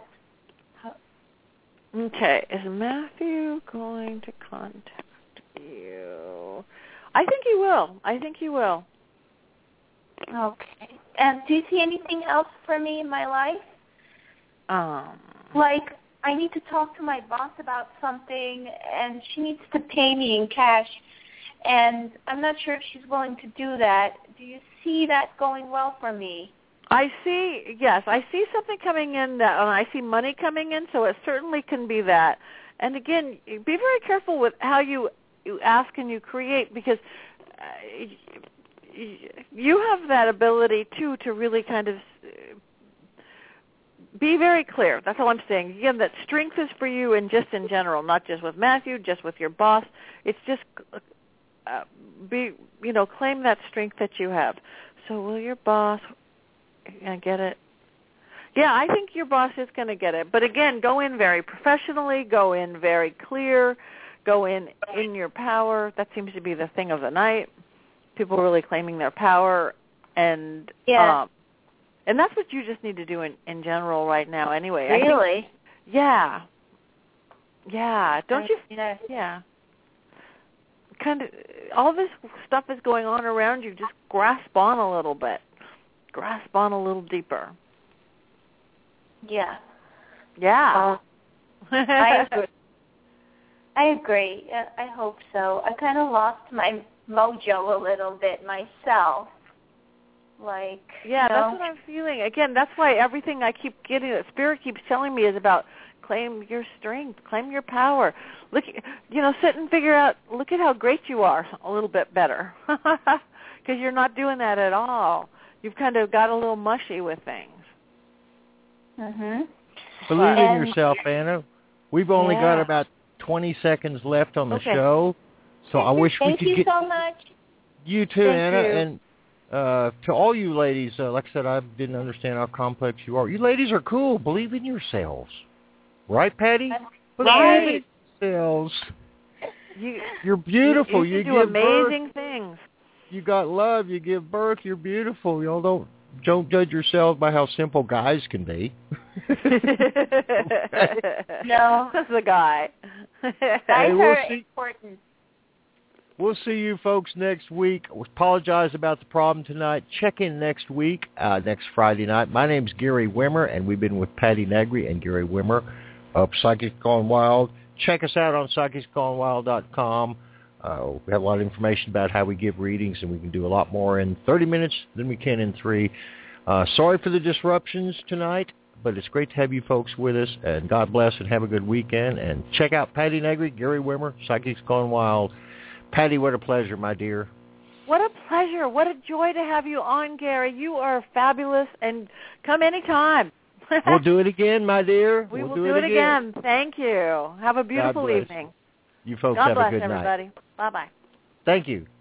Okay, is Matthew going to contact you? I think he will. I think he will. Okay. And do you see anything else for me in my life? Um, like, I need to talk to my boss about something, and she needs to pay me in cash, and I'm not sure if she's willing to do that. Do you see that going well for me? I see, yes, I see something coming in, that, and I see money coming in, so it certainly can be that. And again, be very careful with how you, you ask and you create, because uh, you have that ability, too, to really kind of be very clear. That's all I'm saying. Again, that strength is for you and just in general, not just with Matthew, just with your boss. It's just uh, be, you know, claim that strength that you have. So will your boss... I get it. Yeah, I think your boss is going to get it. But again, go in very professionally, go in very clear, go in in your power. That seems to be the thing of the night. People really claiming their power. And yeah. um, and that's what you just need to do in, in general right now anyway. Really? I think, yeah. Yeah. Don't I, you? Yeah. Yeah. Kind of, all this stuff is going on around you. Just grasp on a little bit. Grasp on a little deeper. Yeah. Yeah. Uh, I agree. I agree. I hope so. I kind of lost my mojo a little bit myself. Like, yeah, you know, that's what I'm feeling. Again, that's why everything I keep getting, that Spirit keeps telling me, is about claim your strength, claim your power. Look, you know, sit and figure out, look at how great you are a little bit better. Because you're not doing that at all. You've kind of got a little mushy with things. Mhm. Believe in And, yourself, Anna. We've only yeah. got about twenty seconds left on the okay. show, so I wish Thank we could you get so much. you too, Thank Anna, you. and uh, to all you ladies. Uh, like I said, I didn't understand how complex you are. You ladies are cool. Believe in yourselves, right, Patty? Believe Right. in yourselves. You, You're beautiful. You, you, you do give amazing birth. things. You got love. You give birth. You're beautiful. Y'all don't don't judge yourselves by how simple guys can be. No, that's the guy. Guys Hey, we'll are see. important. We'll see you folks next week. We apologize about the problem tonight. Check in next week, uh, next Friday night. My name's Gary Wimmer, and we've been with Patty Negri and Gary Wimmer of Psychics Gone Wild. Check us out on psychics gone wild dot com. Uh, we have a lot of information about how we give readings, and we can do a lot more in thirty minutes than we can in three. Uh, sorry for the disruptions tonight, but it's great to have you folks with us, and God bless and have a good weekend. And check out Patty Negri, Gary Wimmer, Psychics Gone Wild. Patty, what a pleasure, my dear. What a pleasure. What a joy to have you on, Gary. You are fabulous, and come anytime. We'll do it again, my dear. We we'll will do, do it it again. again. Thank you. Have a beautiful God bless. evening. You folks God have bless a good everybody. night. Bye-bye. Thank you.